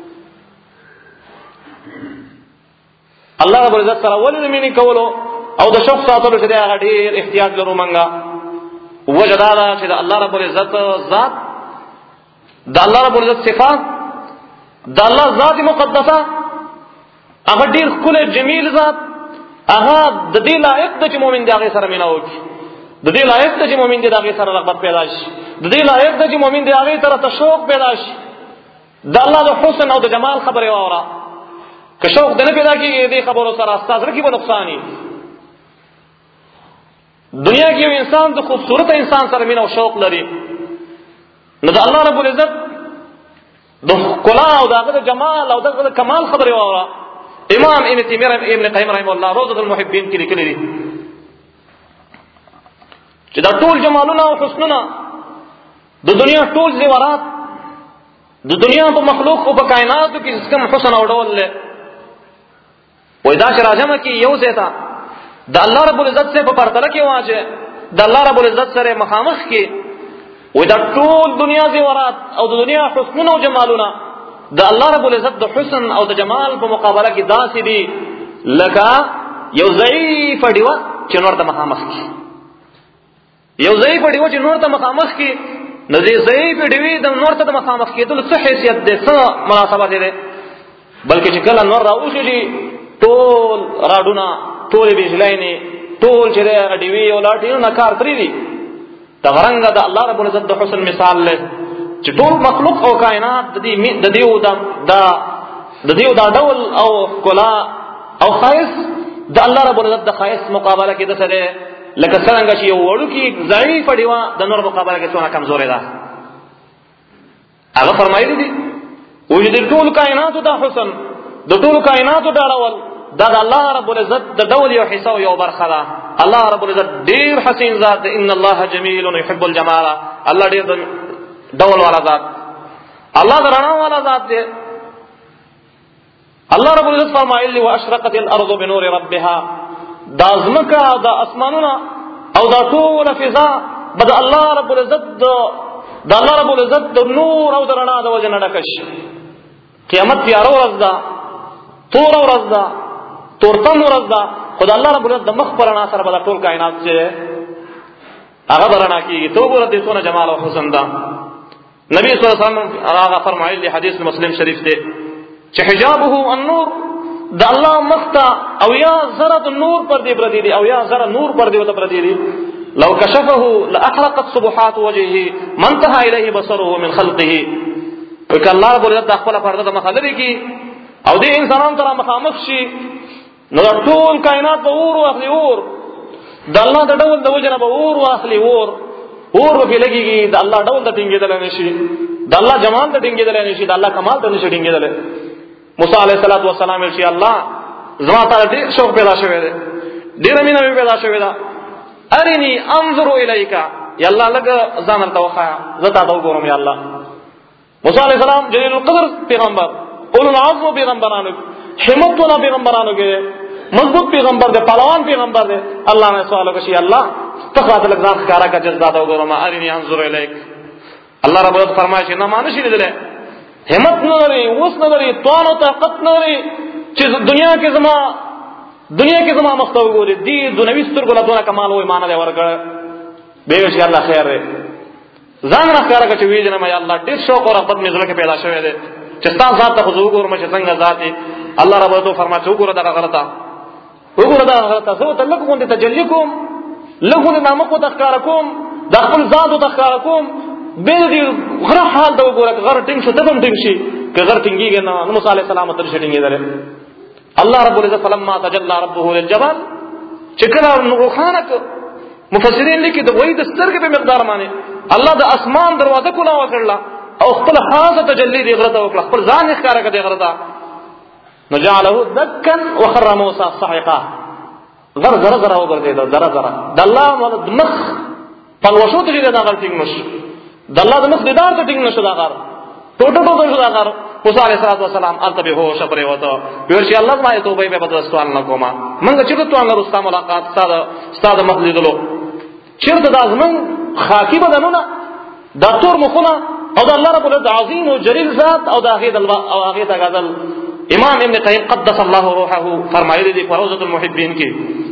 الله رب العزت سره ولې د مینې کولو او د شوق ساتلو چې هغه ډېر احتیاط لرو مونږه. وجه دا ده چې د الله رب العزت ذات، د الله رب العزت صفات، د الله ذات مقدسه هغه ډېر ښکلی جمیل ذات، هغه د دې لایق ده چې مؤمن د هغې سره مینه وکړي، د دې لایق ده چې مؤمن د هغې سره رغبت پیدا شي، د دې لایق ده چې مؤمن د هغې طرف ته شوق پیدا شي. د الله د حسن او د جمال خبرې واوره. که شوق د نه پیدا کېږي دې خبرو سره ستا زړه کې به نقصان وي. دنیا کې یو انسان د خوبصورت انسان سره مینه او شوق لري، نو د الله رب العزت د ښکلا او د هغه د جمال او د هغه د کمال خبرې واوره. امام ابن تیمیه ابن قیم رحمه الله روضة المحبین کې لیکلي دي چې دا ټول جمالونه او حسنونه د دنیا ټول زیورات د دنیا په مخلوق او په کائناتو کې کوم حسن او ډول له وای دا چې راځم کې یو ځای د الله رب العزت سے په پرتله کې واجه د الله رب العزت سره مخامخ کې وای دا ټول دنیا زیورات او د دنیا حسنونه او جمالونه د الله رب العزت د حسن او د جمال په مقابله کې داسې دي لکه یو ضعیف ډیوه چې نور ته مخامخ کې، یو ضعیف ډیوه چې نور ته مخامخ کې. نو دې ضعیف ډیوې د نور ته مخامخ کېدل څه حیثیت دی، څه مناسبت دی؟ بلکې چې کله نور راوشي ټول راډونه، ټول بجلینې، ټول چې ډیوې او لاټینونه کار ترې دي. تغرنګ د الله رب العزت د حسن مثال له چې ټول مخلوق او کائنات د دې د دیو دا د دیو دا ډول او ښکلا او خایس د الله رب العزت د خایس مقابله کې د سره لکه څنګه چې یو وړوکی ضعیف ډیوه د نور مقابله کې څونه کمزورې ده. هغه فرمایلی دي وجود ټول کائنات د حسن، د ټول کائنات د ډول دا د الله رب العزت د ډول یو حصہ او یو برخه ده. الله رب العزت ډیر حسین ذات ده، ان الله جمیل یحب الجمال. الله ډیر ډول والا ذات، الله درنا والا ذات ده. الله رب العزت فرمایلی واشرقت الارض بنور ربها. دا زمکه دا اسمانونه او دا ټول فضا بد الله رب العزت د الله رب العزت د نور او د رڼا د وجه نه ډک شي. قیامت تیاره ورځ ده، توره ورځ ده، تورتم ورځ ده، خو د الله رب العزت د مخ پر رڼا سره به دا ټول کائنات چې هغه به رڼا کېږي. ته وګوره دې څونه جمال او حسن ده. نبی صلی الله علیه وسلم هغه فرمایلی حدیث مسلم شریف دی چې حجابه النور، د الله مخ ته او یا زره د نور پردې پردې دي او یا زره نور پردې ورته پردې دي. لو کشفه لاحرقت صبحات وجهه ما انتهى الیه بصره من خلقه. که الله رب العزت د خپل پرده د مخه لري کی او دې انسانانو سره مخامخ شي نو ټول کائنات به اور واخلي، اور د الله د ډول د وجه نه به اور واخلي، اور اور به لګيږي، د الله ډول د ټینګېدل نه شي، د الله جمال د ټینګېدل نه شي، د الله کمال د نشي ټینګېدل. موسی علیه السلام ویل چې الله زما تعالی ډېر شوق پیدا شوی دی، ډېر مینه پیدا شوی ده. ارنی انظر الیک، یا الله لګ ځان ته وخایا زه تا ته وګورم. یا الله موسی علیه السلام جلیل القدر پیغمبر، اولو العزم پیغمبرانو، همت والا پیغمبرانو کې مضبوط پیغمبر دی، پهلوان پیغمبر دی. الله نے سوال وکړي الله تخاطر لګ ځان ښکارا کا جزا ته وګورم. ارنی انظر الیک. الله رب العزت فرمایي چې نه مانشي لیدل، همت نه لري، وس نه لري، توان او طاقت نه لري چې دنیا کې زما دنیا کې زما مخ ته وګوري. دې دنیوي سترګو له دونه کمال وای مان دی ورګړ به وشي. الله خیر دی، ځان راخاره کا چې وی جنم یا الله ډېر شوق او رغبت مې زړه کې پیدا شوی دی چې تاسو ذات ته حضور وګورم چې څنګه ذات دی. الله رب العزت فرمایي وګوره دا غلطه، وګوره دا غلطه، زه ته لکه غونډه تجلی کوم، لکه نامه کو تخکار کوم، د خپل ذات او تخکار کوم. به دې غره حال دا وګوره، غره ټینګ شو تبم ټینګ شي، که غره ټینګیږي نه نو موسی علیه السلام تر شټینګي درې. الله رب العزت فلما تجلى ربه للجبل، چې کله روخانه مفسرین لیکي د وحید سترګې په مقدار باندې الله د اسمان دروازه کولا وکړه او خپل خاصه تجلی دی غره ته وکړه، خپل ځان ښکارا کړي غره ته. نو جعله دکا وخر موسی صعقا، غره غره غره وګرځیدا زره زره د الله مخ په وشو ته دا غره ټینګ نشو، د الله د مخ دیدار ته ټینګ نشو دا غره ټوټه ټوټه شو دا غره. موسی علیه السلام الته به هوش پرې وته ورشي الله ما ته به په تاسو سوال نه کومه منګه چې ته ان رستا ملاقات ساده ساده مخلي دلو چیرته د ازمن خاکی بدنونه دا تور مخونه او د الله رب العزت عظیم او جلیل ذات او د هغه او هغه ته غزل. امام ابن قیم قدس الله روحه فرمایلی دی په روضۃ المحبین کې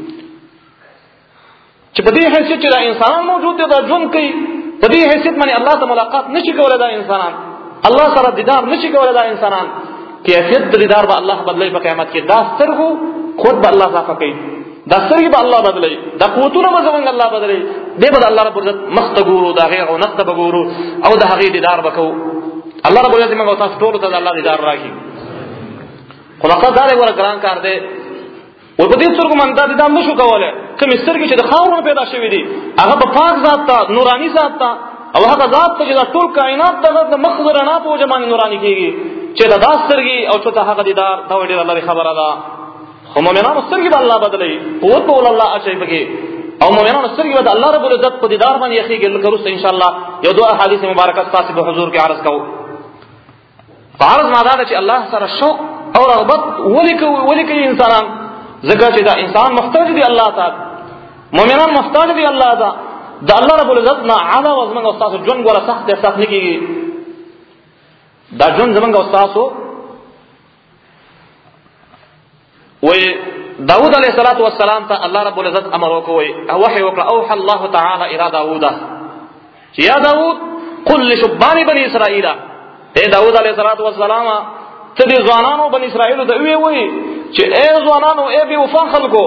چې په دې حیثیت چې دا انسان موجود دی دا ژوند کوي، په دې حیثیت باندې الله ته ملاقات نشي کولای دا انسانان، الله سره دیدار نشي کولای دا انسانان. کیفیت د دیدار به الله بدلای په قیامت کې، دا سترګو خود به الله صافه کوي، دا سترګې به الله بدلای، دا قوتونه به زمونږ الله بدلای، دې به الله رب العزت مخ ته ګورو، دا هغه او نقد به ګورو او د هغه دیدار وکړو. الله رب العزت موږ تاسو ټول ته الله دیدار راکړي. خلاصه دا له ګران کار دی او په دې سترګو باندې دا دیدار نشو کولای. کوم سترګې چې د خاورونو پیدا شوی دي هغه په پاک ذات ته، نورانی ذات ته او هغه ذات ته چې دا ټول کائنات د مخزر نه په وجه باندې نورانی کیږي چې دا داسترګي او چې هغه دیدار دا وړي الله خبره ده. خو مؤمنانو سترګې به الله بدلوي، قوت به الله اچي پکې، او مؤمنانو سترګې به الله رب العزت په دیدار باندې یخیږي. لکه وروسته ان شاء الله یو دوه احادیث مبارکه تاسو په حضور کې عرض کوو. عرض ما ده چې الله سره شوق او رغبت ولیکو ولیکي انسانان، ځکه چې دا انسان محتاج دی الله تعالی، مؤمنان محتاج دی الله ته. د الله رب العزت نه علاوه زمونږ استاد جون ګوره سخت احساس نه کیږي. دا جون زمونږ استاد وي داود علیه السلام ته الله رب العزت امر وکوي او وحي وکړه، اوحى الله تعالی الى داود چې یا داود قل لشبان بني اسرائيل، اے داود علیه السلام ته دې ځوانانو بني اسرائيل ته وی وی چې اے ځوانانو، اے بے وفا خلکو،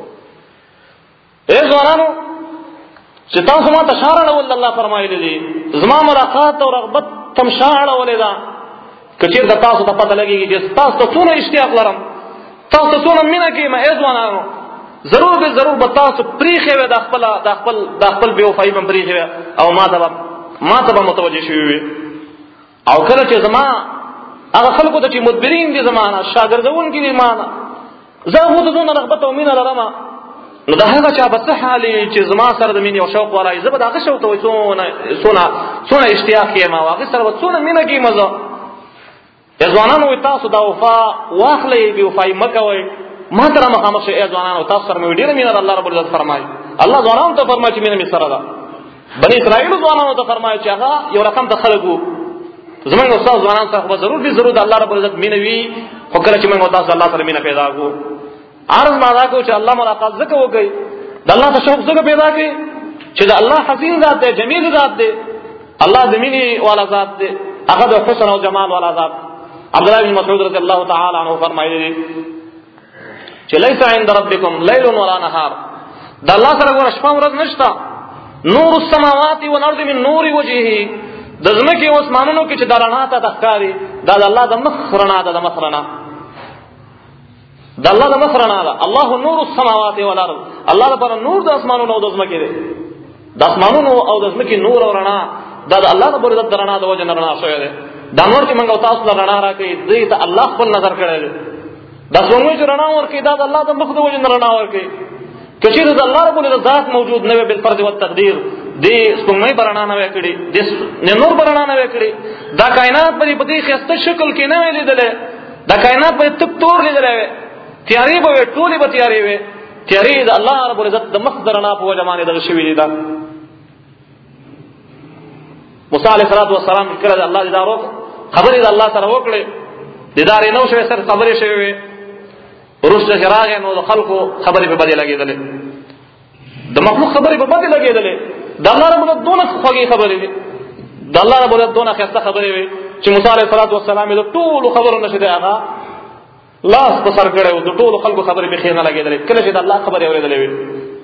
اے ځوانانو چې تاسو ما ته شاره ول الله فرمایلی دي زما ملاقات او رغبت تم شاره ولیدا. کچیر د تاسو ته پته لګیږي چې تاسو ته څونه اشتیاق لرم، تاسو ته څونه مینه کوم، اې ځوانانو ضرور به ضرور به تاسو پریخې وي د خپل د خپل د خپل بے وفایي باندې پریخې وي او ما ته ما ته متوجه شوي وي. او کله چې زما هغه خلکو ته چې مدبرین دي زمانہ شاګردون کې دي زمانہ زه هغه ته څونه رغبت او مینه لرم، نو دا هغه چا په څه حالي چې زما سره د مینې او شوق والای زه به دا هغه شوق ته څونه څونه څونه اشتیاق یم او هغه سره څونه مینه کوم. زه ځوانانو تاسو دا وفا واخلئ، بې وفایي مه کوئ، ما سره مخامخ شئ. ځوانانو تاسو سره مې ډېره مینه ده. الله رب العزت فرمایي، الله ځوانانو ته فرمایي چې مینه مې سره ده. بني اسرائیل ځوانانو ته فرمایي چې هغه یو رقم ته خلکو زمونږ استاد ځوانان سره به ضرور دي ضرور د الله رب العزت مینه وي، خو کله چې موږ تاسو الله سره مینه پیدا کو عرض ما دا کو چې الله ملاقات ځکه وکړي د الله ته شوق ځکه پیدا کړي چې د الله حسین ذات دی، جمیل ذات دی، الله د مینې والا ذات دی، هغه د حسن او جمال والا ذات. عبد الله بن مسعود رضی الله تعالی عنہ فرمایي چې ليس عند ربكم ليل ولا نهار، د الله سره ګور شپه ورځ نشته. نور السماوات والارض من نور وجهه، د زمکه او اسمانونو کې چې درنا ته تخکاری دا د الله د مخ رڼا ده، د مخ رڼا د الله د مخ رڼا ده. الله نور السماوات والارض، الله لپاره نور د اسمانونو او د زمکه دی، د اسمانونو او د زمکه نور او رڼا دا د الله رب العزت رڼا د وجه نه رڼا شوی دی. دا نور چې موږ تاسو له رڼا راکړي دې ته الله خپل نظر کړی دی. دا څنګه چې رڼا ورکړي دا د الله د مخ د وجه نه رڼا ورکړي. کچې د الله رب العزت ذات موجود نه وي بالفرض والتقدیر دې څنګه برنا نه وکړي، دې نور برنا نه وکړي، دا کائنات په دې خسته شکل کې نه لیدل، دا کائنات په تک تور لیدل، تیاری به ټولې به تیاری وي، تیاری د الله رب العزت د مخ درنا په وجه باندې دغه شوی دی. دا موسی علیه السلام کړه د الله د دارو خبرې د الله سره وکړي، د دارې نو شوی سره خبرې شوی ورسته راغی نو د خلکو خبرې په بدله لګېدلې، د مخلوق خبرې په بدله لګېدلې. د الله رب العزت دونه خوږې خبرې دي، د الله رب العزت دونه ښایسته خبرې وي چې موسی علیه السلام د ټولو خبرو نشي دی هغه لاس په سر کړی و، د ټولو خلکو خبرې په خیر نه لګېدلې کله چې د الله خبرې اورېدلې وي.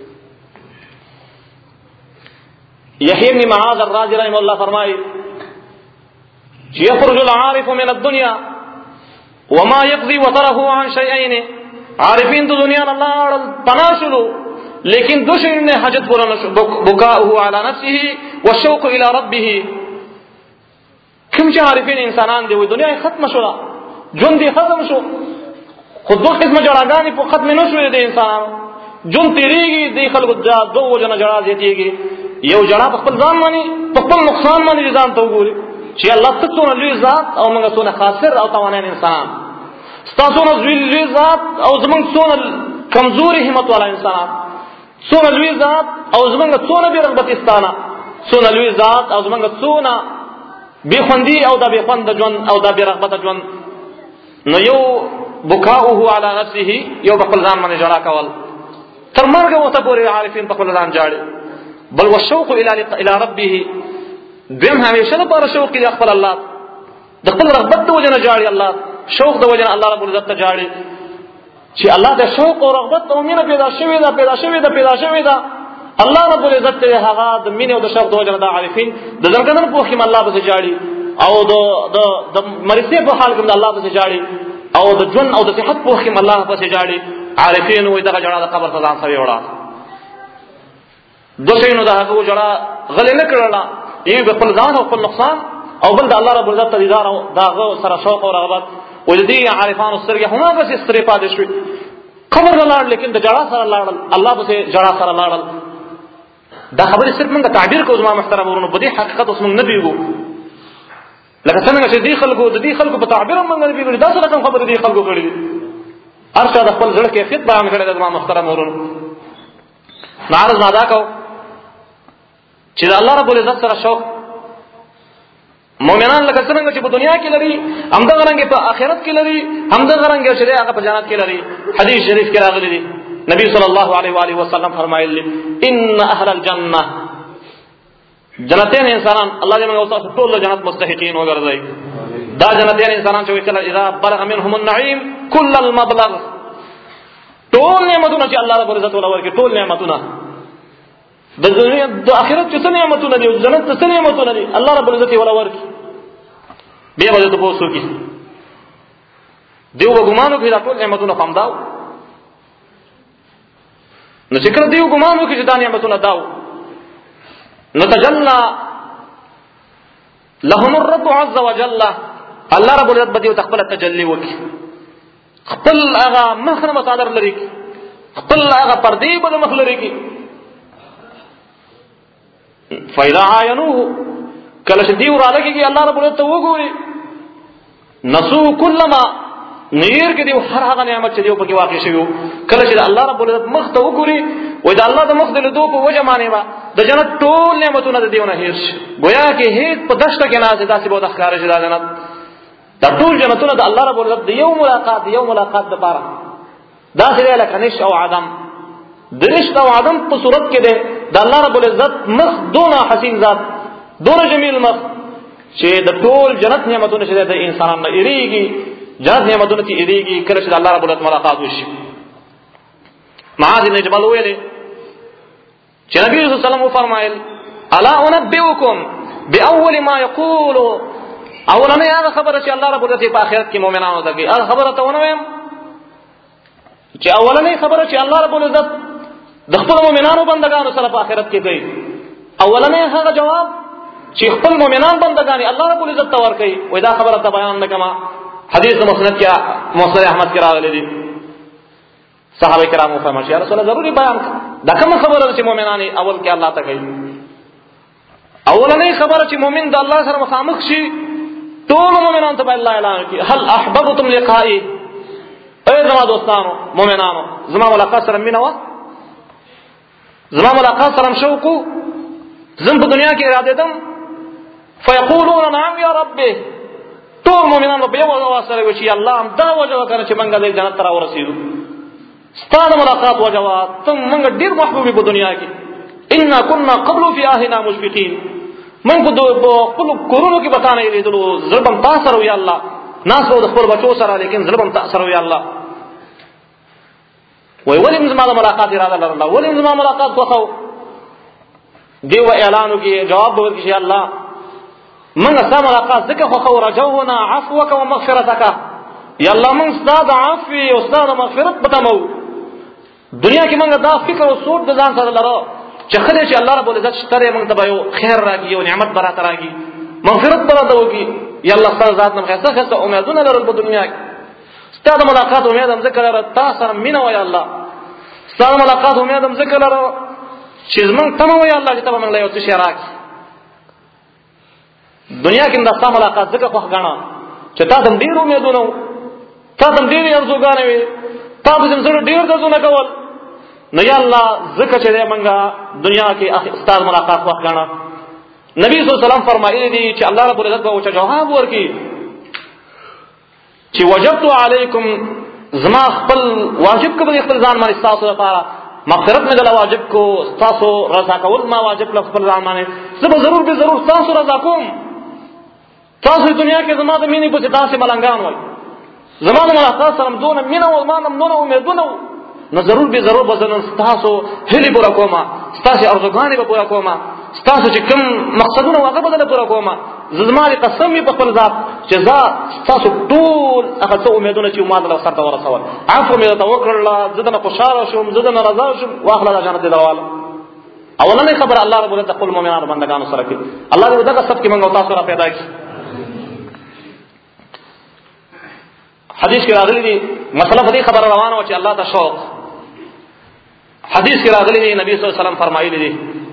یحیی بن معاذ الرازی رحمه الله فرمایي چې یخرج العارف من الدنيا وما يقضي وتره عن شيئين، عارفین د دنیا نه لاړل پناه شولو لیکن دو شیونه نه حاجت پوره نشو، بکاؤه على نفسه والشوق الى ربه. کوم چې عارفین انسانان دی وي دنیا ختم شوه، ژوند یې ختم شو، خو دوه قسمه جړاګانې په ختم نه شوې د انسانانو، ژوند تیریږي د خلکو د دوه وجنه جړا زیاتېږي. یو جړا په خپل ځان باندې په خپل نقصان باندې ځان ته وګوري چې الله ته څونه لوی ذات او موږ څونه خاسر او توانین انسان، ستاسو نه لوی ذات او زموږ څونه کمزوري همت والا انسان، څونه لوی ذات او زموږ څونه بې رغبتستانه، څونه لوی ذات او زموږ څونه بې خوندي او د بې خوند ژوند او د بې رغبت ژوند. نو یو بکاؤه علی نفسه، یو په خپل ځان باندې ژړا کول تر مرګ وته پورې عارفین په خپل ځان ژاړي. بل والشوق الى الى ربه، دیم همیشه لپاره شوق دی خپل الله د خپل رغبت د وجه نه ژاړي، الله شوق د وجه نه الله رب العزت ته ژاړي چې الله د شوق او رغبت او مینه پیدا شوی دا پیدا شوی دا پیدا شوی دا الله رب العزت ته هغه د مینه او د شوق د وجه نه د عارفین د ځنګدن په خیم الله به ژاړي، او د د د مرثي په حال کې الله به ژاړي، او د جن او د صحت په خیم الله به ژاړي. عارفین وې دغه جړه د قبر ته ځان سره وړه دو شینو د هغه جړه غلې نه کړل، یی په خپل ځان او خپل نقصان، او بل د الله رب العزت دیدار او داغه سره شوق او رغبت. و دې عارفانو سترګې هم هغه سترې پاتې شوې قبر نه لاړ، لیکن د جړه سره لاړل، الله به جړه سره لاړل. دا خبره صرف موږ تعبیر کوو زما محترم ورونو، په دې حقیقت اوس موږ نه پیږو لکه څنګه چې دې خلکو د دې خلکو په تعبیر موږ نه پیږو. دا څه رقم خبره دې خلکو کړې دي، هر چا د خپل ځړ کې خدمت بیان کړی د زما محترم ورونو. نارض نادا کو چې الله رب العزت سره شوق مؤمنان لکه څنګه چې په دنیا کې لري همدغه رنګ په آخرت کې لري، همدغه رنګ چې هغه په جنت کې لري. حدیث شریف کې راغلی دی، نبی صلی الله علیه و آله وسلم فرمایلی ان اهل الجنه، جنتین انسانان الله دې موږ تاسو ټول جنت مستحقین وګرځي. دا جنتین انسانان چې کله اذا بلغ منهم النعيم كل المبلغ، ټول نعمتونه چې الله رب العزت ولور کې ټول نعمتونه د دنیا د آخرت څخه نعمتونه دي او جنت څخه نعمتونه دي الله رب العزت ولور کې بیا به ته پوسو کې دیو ګمانو کې دا ټول نعمتونه هم داو. نو چې کله دیو ګمانو کې چې دا نعمتونه داو نو تجلى لهم الرب عز وجل، الله رب العزت به تخبل تجلی وکي، خپل هغه مخنه مصادر لري، خپل هغه پردی به مخ لري کی. فاذا عاينوه، کله چې دیو را لګي الله رب العزت وګوري نسو کلما نیر کې دیو هر هغه نعمت چې دیو په کې واقع شوی، کله چې الله رب العزت مخ ته وګوري وای دا الله د مخ د لیدو په وجه باندې با د جنت ټول نعمتونه د دیونه هیر شي، گویا کې هیڅ په دشته کې نه داسې به د ښکارې شي دا جنت، دا ټول جنتونه د الله رب العزت د یو ملاقات د یو ملاقات دپاره داسې دی لکه نشت او عدم. د نشت او عدم په صورت کې دی د الله رب العزت مخ دونه حسین ذات، دونه جمیل مخ چې د ټول جنت نعمتونه چې د انسانان نه اریږي، جنت نعمتونه چې اریږي کله چې د الله رب العزت ملاقات وشي. معاذ بن جبل ویلي چې نبی صلی الله علیه وسلم وفرمایل الا انبئکم باول ما یقول، اولنې هغه خبره چې الله رب العزت په آخرت کې مؤمنانو ته کوي، هغه خبره ته ونه ویم چې اولنې خبره چې الله رب العزت د خپل مؤمنانو بندگانو سره په آخرت کې کوي، اولنې هغه جواب چې خپل مؤمنان بندگان الله رب العزت ته ورکوي، وای دا خبره ته بیان نکما. حدیث مسند کې مسند احمد کې راغلی دی، صحابه کرامو فرمایي یا رسول الله ضروري بیان کړه دا کومه خبره چې مؤمنان اول کې الله ته کوي. اولنې خبره چې مؤمن د الله سره مخامخ شي ټول مؤمنان ته الله اعلان کوي هل احببتم لقائي، اے زما دوستانو مؤمنانو زما ملاقات سره مینه وا، زما ملاقات سره شوق زم په دنیا کې اراده دم، فیقولون نعم یا ربي، ټول مؤمنان په یو ځای سره وي چې الله هم دا وجه وکړي چې موږ د جنت ته ورسېدو، ستاسو ملاقات وجوه تم موږ ډیر محبوبي په دنیا کې، ان كنا قبل في اهلنا مشفقين، موږ په خپل کورونو کې بتانه لیدلو زړبم تاسو سره وي الله، ناس د خپل بچو سره لیکن زړبم تاسو سره وي الله. وای ولې زما د ملاقات اراده لرله، ولې زما ملاقات وخو دیو اعلانو کې جواب ورکړي چې الله موږ ستا ملاقات ځکه خوښو رجونا عفوک ومغفرتک، یا الله موږ ستا د عفو او ستا د مغفرت په تمو. دنیا کې موږ دا فکر او سوچ د ځان سره لرو چې خدای چې الله رب العزت شته موږ ته به یو خیر راکړي او نعمت به راته راکړي، مغفرت به راته وکړي، یا الله ستا ذات نه ښایسته ښایسته امیدونه لرل په دنیا کې، ستا د ملاقات امید هم ځکه لرو تا سره مینه وایه الله، ستا د ملاقات امید هم ځکه لرو چې زمونږ تمه وایه الله چې ته به موږ له یو څه شی راکړي. دنیا کې دا ستا ملاقات ځکه خوښ ګڼه چې تا ته ډېر امیدونه وو، تا ته ډېرې ارزوګانې وې، تا به زړه ډېر دردونه کول، نو یا الله ځکه چې دی موږ دنیا کې ستا ملاقات خوښ ګڼه. نبی صلی الله علیه وسلم فرمایلی دي چې الله رب العزت به ورته جواب ورکړي چې وجبت علیکم، زما خپل واجب کو به خپل ځان باندې ستاسو لپاره مغفرت مې دلا واجب کو، ستاسو رضا کول ما واجب ل خپل ځان باندې، زه به ضرور به ضرور ستاسو رضا کوم. تاسو دنیا کې زما د مینې په داسې ملنګان وای، زما د ملاقات سره دونه مینه او ما نه دونه امیدونه، نو ضرور به ضرور به زه ستاسو هیلې پوره کوم، ستاسو ارزوګانې به پوره کوم، ستاسو چې کوم مقصدونه هغه به پوره کوم. زما د قسم په خپل ذات چې زه ستاسو ټول هغه څه امیدونه چې ما دلته سره ورسول، عفو مې ته وکړل، زه دنه خوشاله شوم، زه دنه رضا شوم، واخله د جنت دروازه. اولنې خبره الله رب العزت خپل مؤمنانو بندگانو سره کوي، الله دې دغه سب کې موږ او تاسو را پیدا کړي. حدیث کې راغلي دي مسله په دې خبره روانه و چې الله ته شوق، حدیث کې راغلي دي نبی صلی الله علیه وسلم فرمایلی دي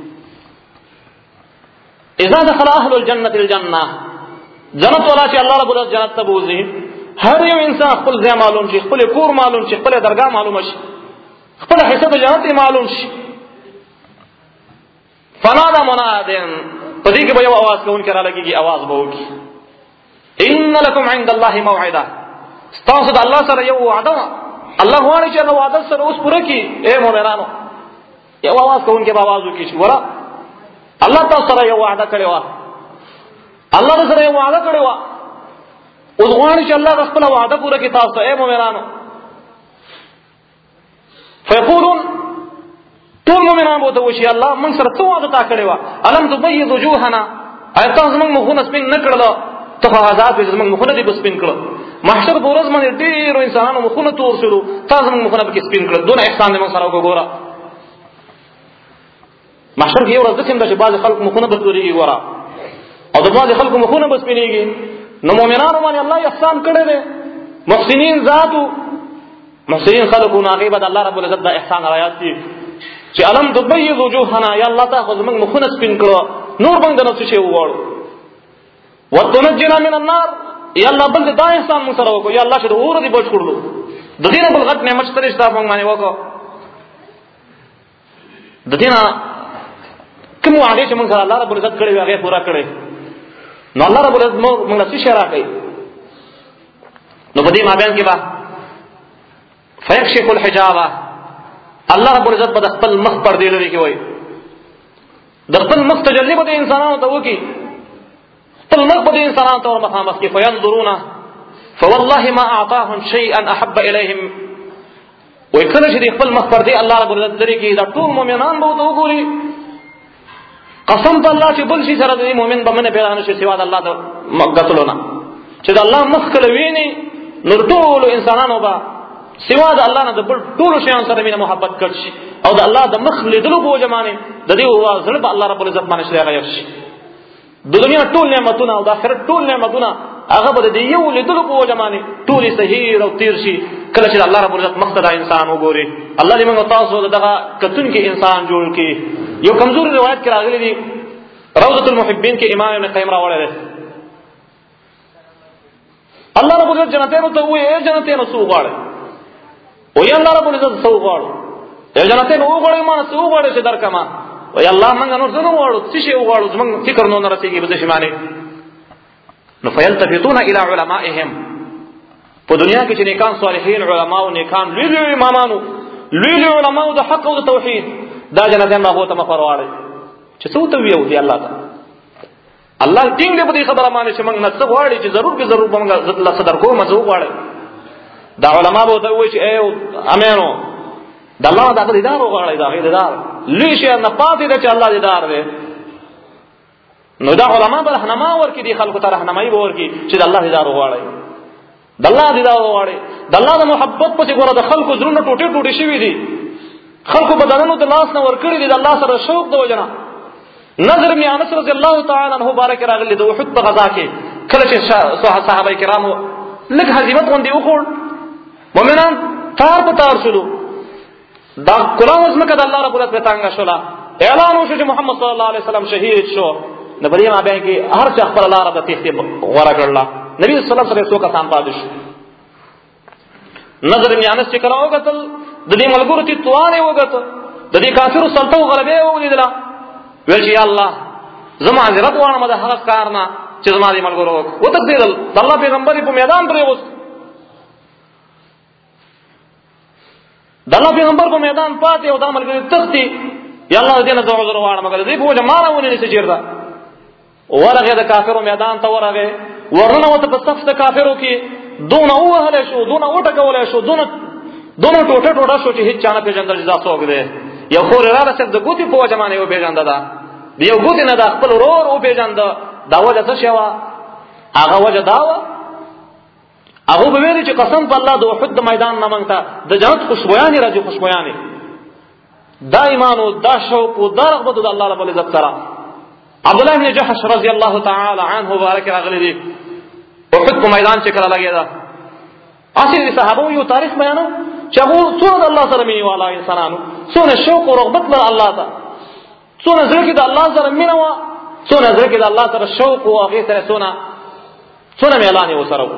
اذا دخل اهل الجنه الجنه، جنت والا چې الله رب العزت جنت ته بوزي، هر یو انسان خپل ځای معلوم شي، خپل کور معلوم شي، خپل درګاه معلوم شي، خپل حصہ د جنت معلوم شي. فنادى مناد، په دې کې به یو आवाज کوونکی را لګيږي، आवाज به وکړي ان لكم عند الله موعده، تاسو د الله سره یو وعده، الله غواړي چې نو وعده سره اوس پوره کړي. اے مؤمنانو یو आवाज کوونکی به आवाज وکړي چې ورا الله تاسو سره یو وعده کړی و، الله سره یو وعده کړی و، اوس غواړي چې الله خپل وعده پوره کړي تاسو. اے مؤمنانو فیقولون، ټول مؤمنان به ته وشي الله موږ سره څه وعده تا کړی و، الم تبيض وجوهنا، ایا تاسو موږ مخونه سپین نه کړل، تفاحات به زموږ مخونه دې سپین کړل. محشر په ورځ باندې ډېرو انسانانو مخونه تور شول، تاسو موږ مخونه به سپین کړل، دونه احسان دې موږ سره وګوره. محشر کې یو ورځ دسم چې بعض خلک مخونه به تورېږي ګوره، او د بعض خلکو مخونه به سپینېږي. نو مؤمنانو باندې الله احسان کړی دی، محسنین ذاتو محسنین خلکو نو هغې به د الله رب العزت دا احسان رایاد دي چې الم تبيض وجوهنا، یا الله تا خو زموږ مخونه سپین کړو، نور موږ د نو څه شی وغواړو. وتنجنا من النار، یا الله بل دا احسان موږ سره وکړو، یا الله چې د اور دې بچ کړلو، د دې نه بل غټ نعمت شته چې تاسو موږ باندې وکړو. د دې نه کوم وعده چې موږ سره الله رب العزت کړی هغه پورا کړی. نو الله رب العزت موږ له څه شي راکړي؟ نو په دې مابین کې با فیکشف الحجاب، الله رب العزت په خپل مخ پردې لري کې وای د خپل مخ تجلی به انسانانو ته وکي، خپل مخ به انسانانو ته مخامخ کې فینظرون فوالله ما اعطاهم شيئا احب اليهم. وای کله چې خپل مخ پردې الله رب العزت لري کې دا ټول مؤمنان به وګوري، قسم په الله چې بل شي سره د مؤمن به منه پیدا نشي سوا د الله د مغفرتونه، چې د الله مخ کله ویني نور ټول انسانانو به سوا د الله نه د بل ټول شیان سره مینه محبت کړ شي، او د الله د مخ لیدلو په وجمانه د دې وازړه په الله رب العزت باندې شي غیر شي. د دنیا ټول نعمتونه او د آخرت ټول نعمتونه هغه به د یو لیدلو په وجمانه ټول صحیح او تیر شي کله چې الله رب العزت مقصد انسان وګوري. الله دې موږ تاسو دغه کتون کې انسان جوړ کړي. یو کمزوري روایت کې راغلي دي روضۃ المحبین کې امام ابن قیم راوړل دي الله رب العزت جنتونو ته وې جنتونو سو غواړي او یا الله رب العزت سو غواړي یا جنتونو وګړي ما سو غواړي چې درکما او یا الله موږ نور څه غواړو څه شی غواړو موږ فکر نو نه رسېږي به شي معنی. نو فیلتفتون الی علمائهم، په دنیا کې چې نیکان صالحین علما او نیکان لوی لوی امامانو لوی لوی علما او د حق او د توحید دا جنتین ما هو ته مفرواړي چې څو ته ویو دی الله تعالی الله ټینګ دې په دې خبره باندې چې موږ نه څه غواړي چې ضرور به ضرور موږ الله صدر کوو مزو غواړي. دا علما به ته وایي چې اے امینو د الله د دیدار غواړي دا غي دیدار لوی شي نه پاتې ده چې الله دیدار دی. نو دا علما به رهنما ورکړي دي خلکو ته رهنمایي به ورکړي چې د الله دیدار غواړي د الله دیدار غواړي د الله د محبت په څیر د خلکو زړونه ټوټه ټوټه شوي دي، خلکو بدنونو د لاس نه ورکړي دي د الله سره شوق د وجنه. نظر ابن انس رضی الله تعالی عنہ بارک راغلی د احد په غزا کې کله چې صحابه کرامو لږ هزیمت غوندي وخوړ مؤمنان تار په تار شول، دا کلام اسمه کده الله رب العزت په تانګه شولا اعلان وشو چې محمد صلی الله علیه وسلم شهید شو. نو په دې مابین کې هر څه خپل الله رب تختی غوړه کړل. نبی صلی الله علیه وسلم څو کسان پاتې شو. نظر ابن انس چې کله وکتل د دې ملګرو ته توانه وګته د دې کافرو سلطو غلبه ولیدل، ویل چې الله زما حضرت وانه مده هغه کارنا چې زما دې ملګرو وتقدیدل د الله پیغمبر په میدان پرې وس د الله پیغمبر په میدان پاتې او د ملګرو تختی یا الله دې نه د عذر وانه مګر دې په جماعه ونی نشي چیردا ورغه د کافرو میدان ته ورغه ورنه وته په صف د کافرو کې دون اوهله شو دون اوټه کوله شو دون دون ټوټه ټوټه شو چې هیڅ چانه پیژندل جزا څوک دی. یو خور را رسید د ګوتی په جمانه یو پیژند ده دی یو ګوتی نه د خپل ورور او پیژند دا وجه څه شوا هغه وجه دا و هغه به ویل چې قسم په الله د احد د میدان نه مونږ ته د جنت خوشبويانې راځي خوشبويانې دا ایمان او دا شوق او دا رغبت د الله رب العزت سره. عبد الله بن جحش رضی الله تعالی عنه مبارک راغلی دی احد په میدان چې کله لګیدا اصل صحابه یو تاریخ بیانو چې هغه څونه الله سره مینه والا انسانانو څونه شوق او رغبت لر الله ته څونه ځکه د الله سره مینه وا څونه ځکه د الله سره شوق او هغه سره څونه څونه اعلان یې وسره.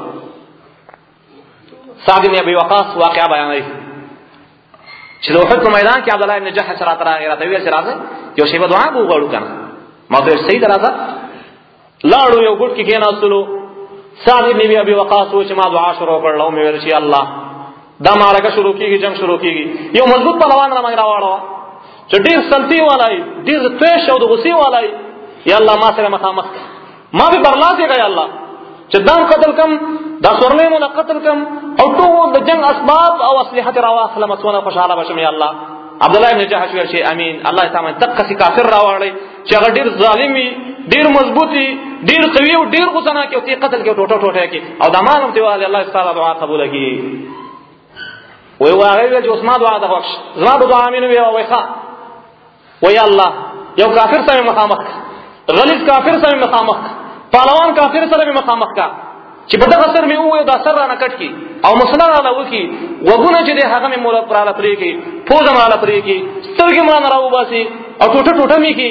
سعد بن ابي وقاص واقعا بیانوي چې د احد په میدان کې عبد الله بن جحش راته راغی راته ویل چې راځه یو شی په دعا وغوړو کنه ما ته صحیح راځه لاړو یو ګټ کې کېناستلو سعد بن ابي وقاص و چې ما دعا شروع کړل او مې ویل چې الله دا معرکه شروع کیږي جنگ شروع کیږي یو مضبوط پهلوان را مګرا واړو چې ډیر سلطي والای ډیر تیش او د غصې والای یا الله ما سره مخامخ ما به برلاته غي الله چې دام قتل کم دا سورلې مو قتل کم او ټول د جنگ اسباب او اسلحه راواخله مڅونه خوشاله بشم یا الله. عبد الله بن جحش ویل شي امين الله تعالی دقه کافر راوړی چې هغه ډیر ظالمي ډیر مضبوطي ډیر قوي او ډیر غصنه کې او تی قتل کې ټوټه ټوټه کې او د مانم ته والي الله تعالی دعا قبول کړي. وی واغې چې عثمان دعا ده وښ زما دعا امين وی او ښا وی الله یو کافر سره مخامخ غلیظ کافر سره مخامخ پهلوان کافر سره مخامخ کا چې په دغه سر مې وې دا سر را نکټ کی او مسله را وکی وګونه چې هغه مې مولا پراله پرې کی فوز مالا پرې کی سترګې ما نه راو باسي او ټوټه ټوټه مې کی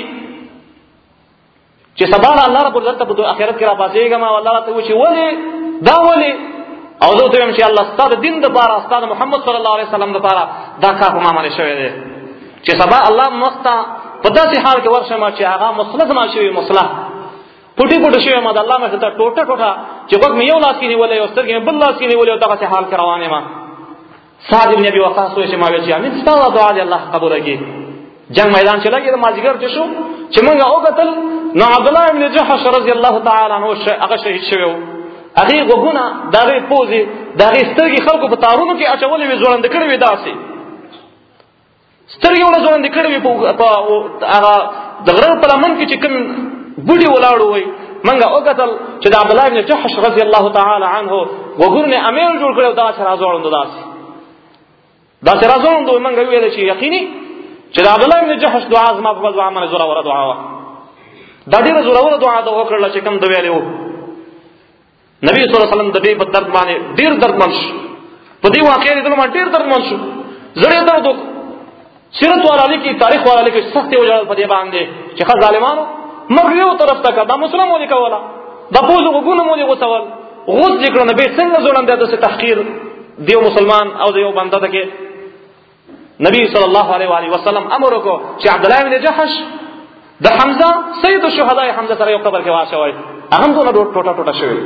چې سبحان الله رب العزت په آخرت کې را پاتېګم او الله ته وشي ولی دا ولی او زه ته هم چې الله ستاسو دین د پاره ستاسو محمد صلی الله علیه وسلم د پاره دا کار په ما باندې شوی دی چې سبا الله مخته په داسې حال کې ورشم چې هغه مصلح ما شوی مصلح پټي پټي شوی ما د الله مخ ته ټوټه ټوټه چې وګ مې یو لاس کې نیولې او سترګې بل لاس کې نیولې او دغه حال کې روانه ما سعد ابن ابي وقاص وې چې ما وې چې امين ستاسو دعا دې الله قبول کړي. جنگ میدان چې لګي د ماجګر چې شو چې موږ او قتل نو عبد الله ابن جحش رضی الله تعالی عنہ هغه شهید شوی. هغه وګونه دغه پوزي دغه سترګې خلکو په تارونو کې اچولې وې ځوړند کړې وې داسې سترګې ولا ځوړند کړې وې په هغه دغه په لمن کې چې کوم بډي ولاړ وې منګه او قتل چې د عبد الله ابن جحش رضی الله تعالی عنہ وګورنه امیر جوړ کړو دا چې راځوړند داسې دا چې راځوړند منګه ویل چې یقیني چې د عبد الله ابن جحش دعا زما په دعا باندې زوره ور دعا وا دا ډیره زوره ور دعا دا وکړل چې کوم د ویلو نبی صلی الله علیه وسلم د دې په درد باندې ډیر درد منش په دې واقعې د نوم ډیر درد منش زړه درد سیرت والا لیکي تاریخ والا لیکي سخت وجال په دې باندې چې خا ظالمانو مر یو طرف ته دا مسلمان ولي کولا دا بوزو وګونو مو دي وسول غوځ ذکر نبی څنګه زولند د تحقیر دیو مسلمان او دیو بنده ته کې نبی صلی الله علیه و آله وسلم امر وکړ چې عبد الله بن جحش د حمزه سید الشهداء حمزه سره یو قبر کې واچوي هغه ټوټه ټوټه ټوټه شوی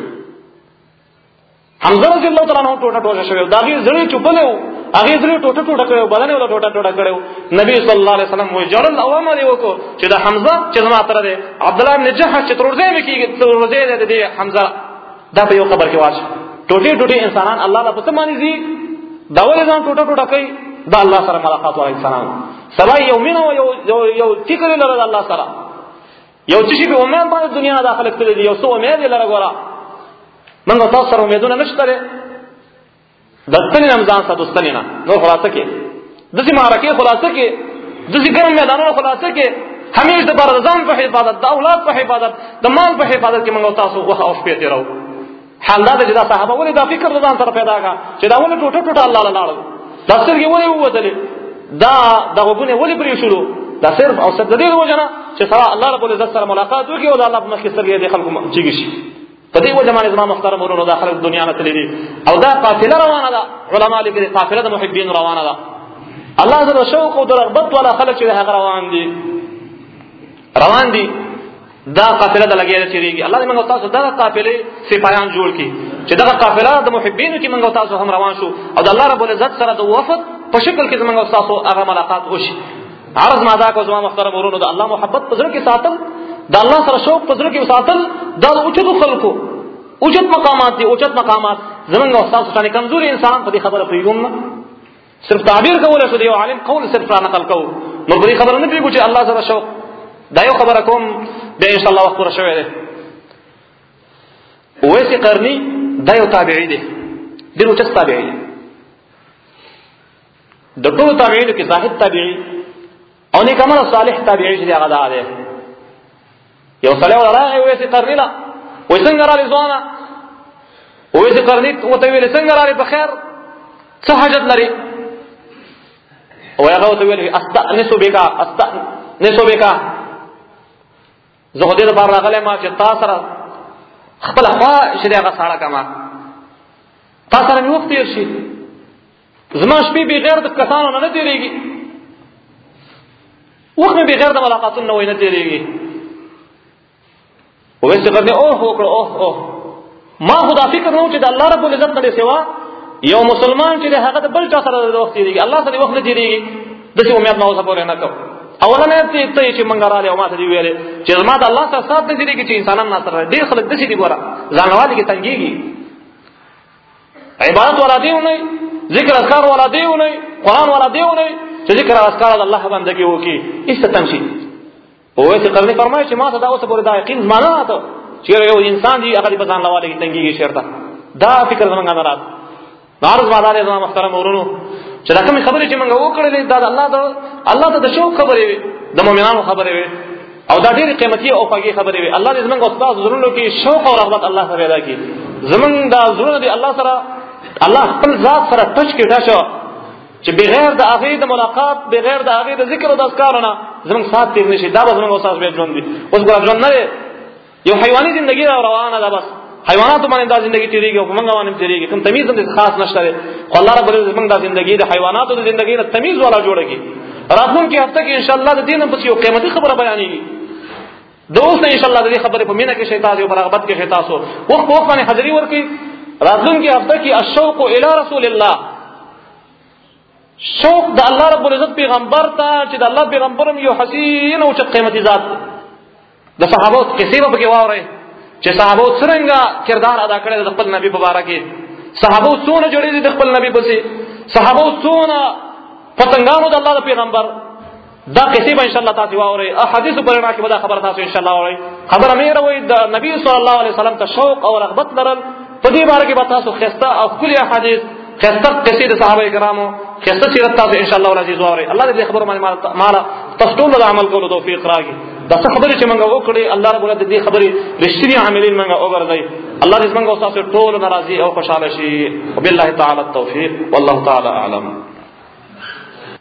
حمزه رضی الله تعالی عنہ ټوټه ټوټه شوی دا غي زړی چوبلو هغه زړی ټوټه ټوټه کړو بدن ولا ټوټه ټوټه کړو نبی صلی الله علیه وسلم وی جرل اوامر وکړو چې د حمزه چې زما تر دی عبد الله بن جحش چې ترورځي مکیږي ترورځي د حمزه دا په یو قبر کې واچ ټوټه ټوټه انسانان الله لا پته مانی دي دا ولې ځان ټوټه ټوټه کوي دا الله سره ملاقات وای انسان سبا یومین او یو یو تیکل لره الله سره یو چې په امید باندې دنیا نه داخله کړی دی یو څو امید لره ګورا منګو تاسو سره امیدونه نشته د تل رمضان سره دوستنینا نو خلاصه کې د دې معرکې خلاصه کې د دې ګرم میدانونو خلاصه کې همیشه د بارزان په حفاظت د اولاد په حفاظت د مال په حفاظت کې منګو تاسو وه او شپې تیرو حال دا چې دا صحابه ولې دا فکر ځان سره پیدا کا چې دا ولې ټوټه ټوټه الله لاله دا سترګې ولې ووتلې دا د غوونه ولې پرې شلو دا صرف او صد دې وجنه چې سره الله رب العزت سره ملاقات وکړي او د الله په مخ کې سترګې د خلکو چیږي شي په دې وجه باندې زما محترم ورونو داخله دنیا نه تللي او دا قافله روانه ده علما لیکلي قافله د محبین روانه ده الله زړه شوق او رغبت ولا خلک چې هغه روان دي روان دي دا قافله د لګیږي چې الله دې موږ تاسو دا قافله سپایان جوړ کړي چې دا قافله د محبین کې موږ تاسو هم روان شو او د الله رب العزت سره د وفد په شکل کې موږ تاسو هغه ملاقات وشي عرض ما دا کو زما محترم ورونو د الله محبت په ځل کې ساتل د الله سره شوق په ځل کې ساتل دا اوچت خلکو اوچت مقامات دي اوچت مقامات زمونږ استاد څخه کمزوري انسان په دې خبره پیغام نه صرف تعبیر کوله شو دی عالم قول صرف را نقل کو نو بری خبره نه پیږي چې الله سره شوق دا یو خبره کوم به ان شاء الله وخت را شوی دی ویسي قرنی دا یو تابعی دی ډیر اوچت تابعی دی د ټول تابعینو کې زاهد تابعی او نیک عمل صالح تابعی چې هغه دا دی یو صالح ولا ویسي قرنی لا وې څنګه را لزونه ویسي قرنی وته ویل څنګه را په خیر څه حاجت لري او هغه وته ویل استأنسو بکا استأنسو بکا زه دې د بار راغله ما چې تاسو سره خپل خوا شری هغه ساړه کما تاسو سره وخت تیر شي زما شپې به غیر د کسانو نه تیریږي وخت به غیر د ملاقاتونو نه تیریږي ویسه کرنے اوه وکړه اوه اوه ما خدا فکر نو چې د الله رب العزت نه سوا یو مسلمان چې هغه د بل چا سره د وخت تیریږي الله سره وخت نه تیریږي دغه امید ما اوسه پورې نه کو اولنه ته ته چې مونږ رااله او ما ته دی ویلې چې زما د الله سره سات نه تیریږي چې انسانان نه سره ډیر خلک دشي دی ګوره ځانوالي کې تنګيږي عبادت ولا دیونه ذکر اذکار ولا دیونه قران ولا دیونه چې ذکر اذکار الله بندګي وکي ایست تمشي او ایسه قرنی فرمایي چې ما ته دا اوسه پورې دا یقین معنا ته چې یو انسان دی هغه په ځان لواله کې تنګيږي شرطه دا فکر زمونږ نه راځي نارز مادارې زما محترم ورونو چې دا کوم خبرې چې موږ وکړلې دا الله ته الله ته د شوق خبرې وي د مؤمنانو خبرې وي او دا ډېر قیمتي او پاکي خبرې وي الله دې زمونږ استاد زرونو کې شوق او رغبت الله سره پیدا کړي زمونږ دا زرونه دي الله سره الله خپل ذات سره ټچ کې ټاشه چې بغیر د هغه د ملاقات بغیر د هغه د ذکر او د اذکارونه زمونږ سات تیر نشي دا به زمونږ استاد به ژوند دي اوس ګور ژوند نه یو حیواني ژوندۍ روانه ده بس حیوانات باندې د ژوندۍ تیریږي او موږ باندې تیریږي کوم تمیز هم خاص نشته خو الله رب العزت موږ د ژوندۍ د حیواناتو د ژوندۍ د تمیز ولا جوړ کړي راتلونکي هفته کې ان شاء الله د دین په یو قیمتي خبره بیانېږي. دوست ان شاء الله د دې خبرې په مینه کې شیطان او رغبت کې شیطان سو وخت په وخت باندې حاضری ورکړي. راتلونکي هفته کې الشوق الى رسول الله، شوق د الله رب العزت پیغمبر ته چې د الله پیغمبرم یو حسین او چې قیمتي ذات د صحابه کیسې په کې واوري چې صحابه څنګه کردار ادا کړی د خپل نبی مبارک کې، صحابه څونه جوړې دي د خپل نبی پسې، صحابه څونه پتنګانو د الله د پیغمبر. دا کیسې به ان شاء الله تاسو واوري. احادیث په اړه کې به دا خبر تاسو ان شاء الله واوري. خبره مې راوي د نبی صلی الله علیه وسلم ته شوق او رغبت لرل په دې باره کې به تاسو خسته او کلی احادیث خسته کیسې د صحابه کرامو خسته سیرت تاسو ان شاء الله العزیز واوري. الله دې خبر باندې مال تاسو له عمل کولو توفیق راکړي. دا څه خبرې چې موږ وکړې الله رب العزت دې خبرې رښتینی عاملین موږ وګرځي. الله دې موږ تاسو ټول ناراضي او خوشاله شي. وبالله تعالی التوفیق والله تعالی اعلم.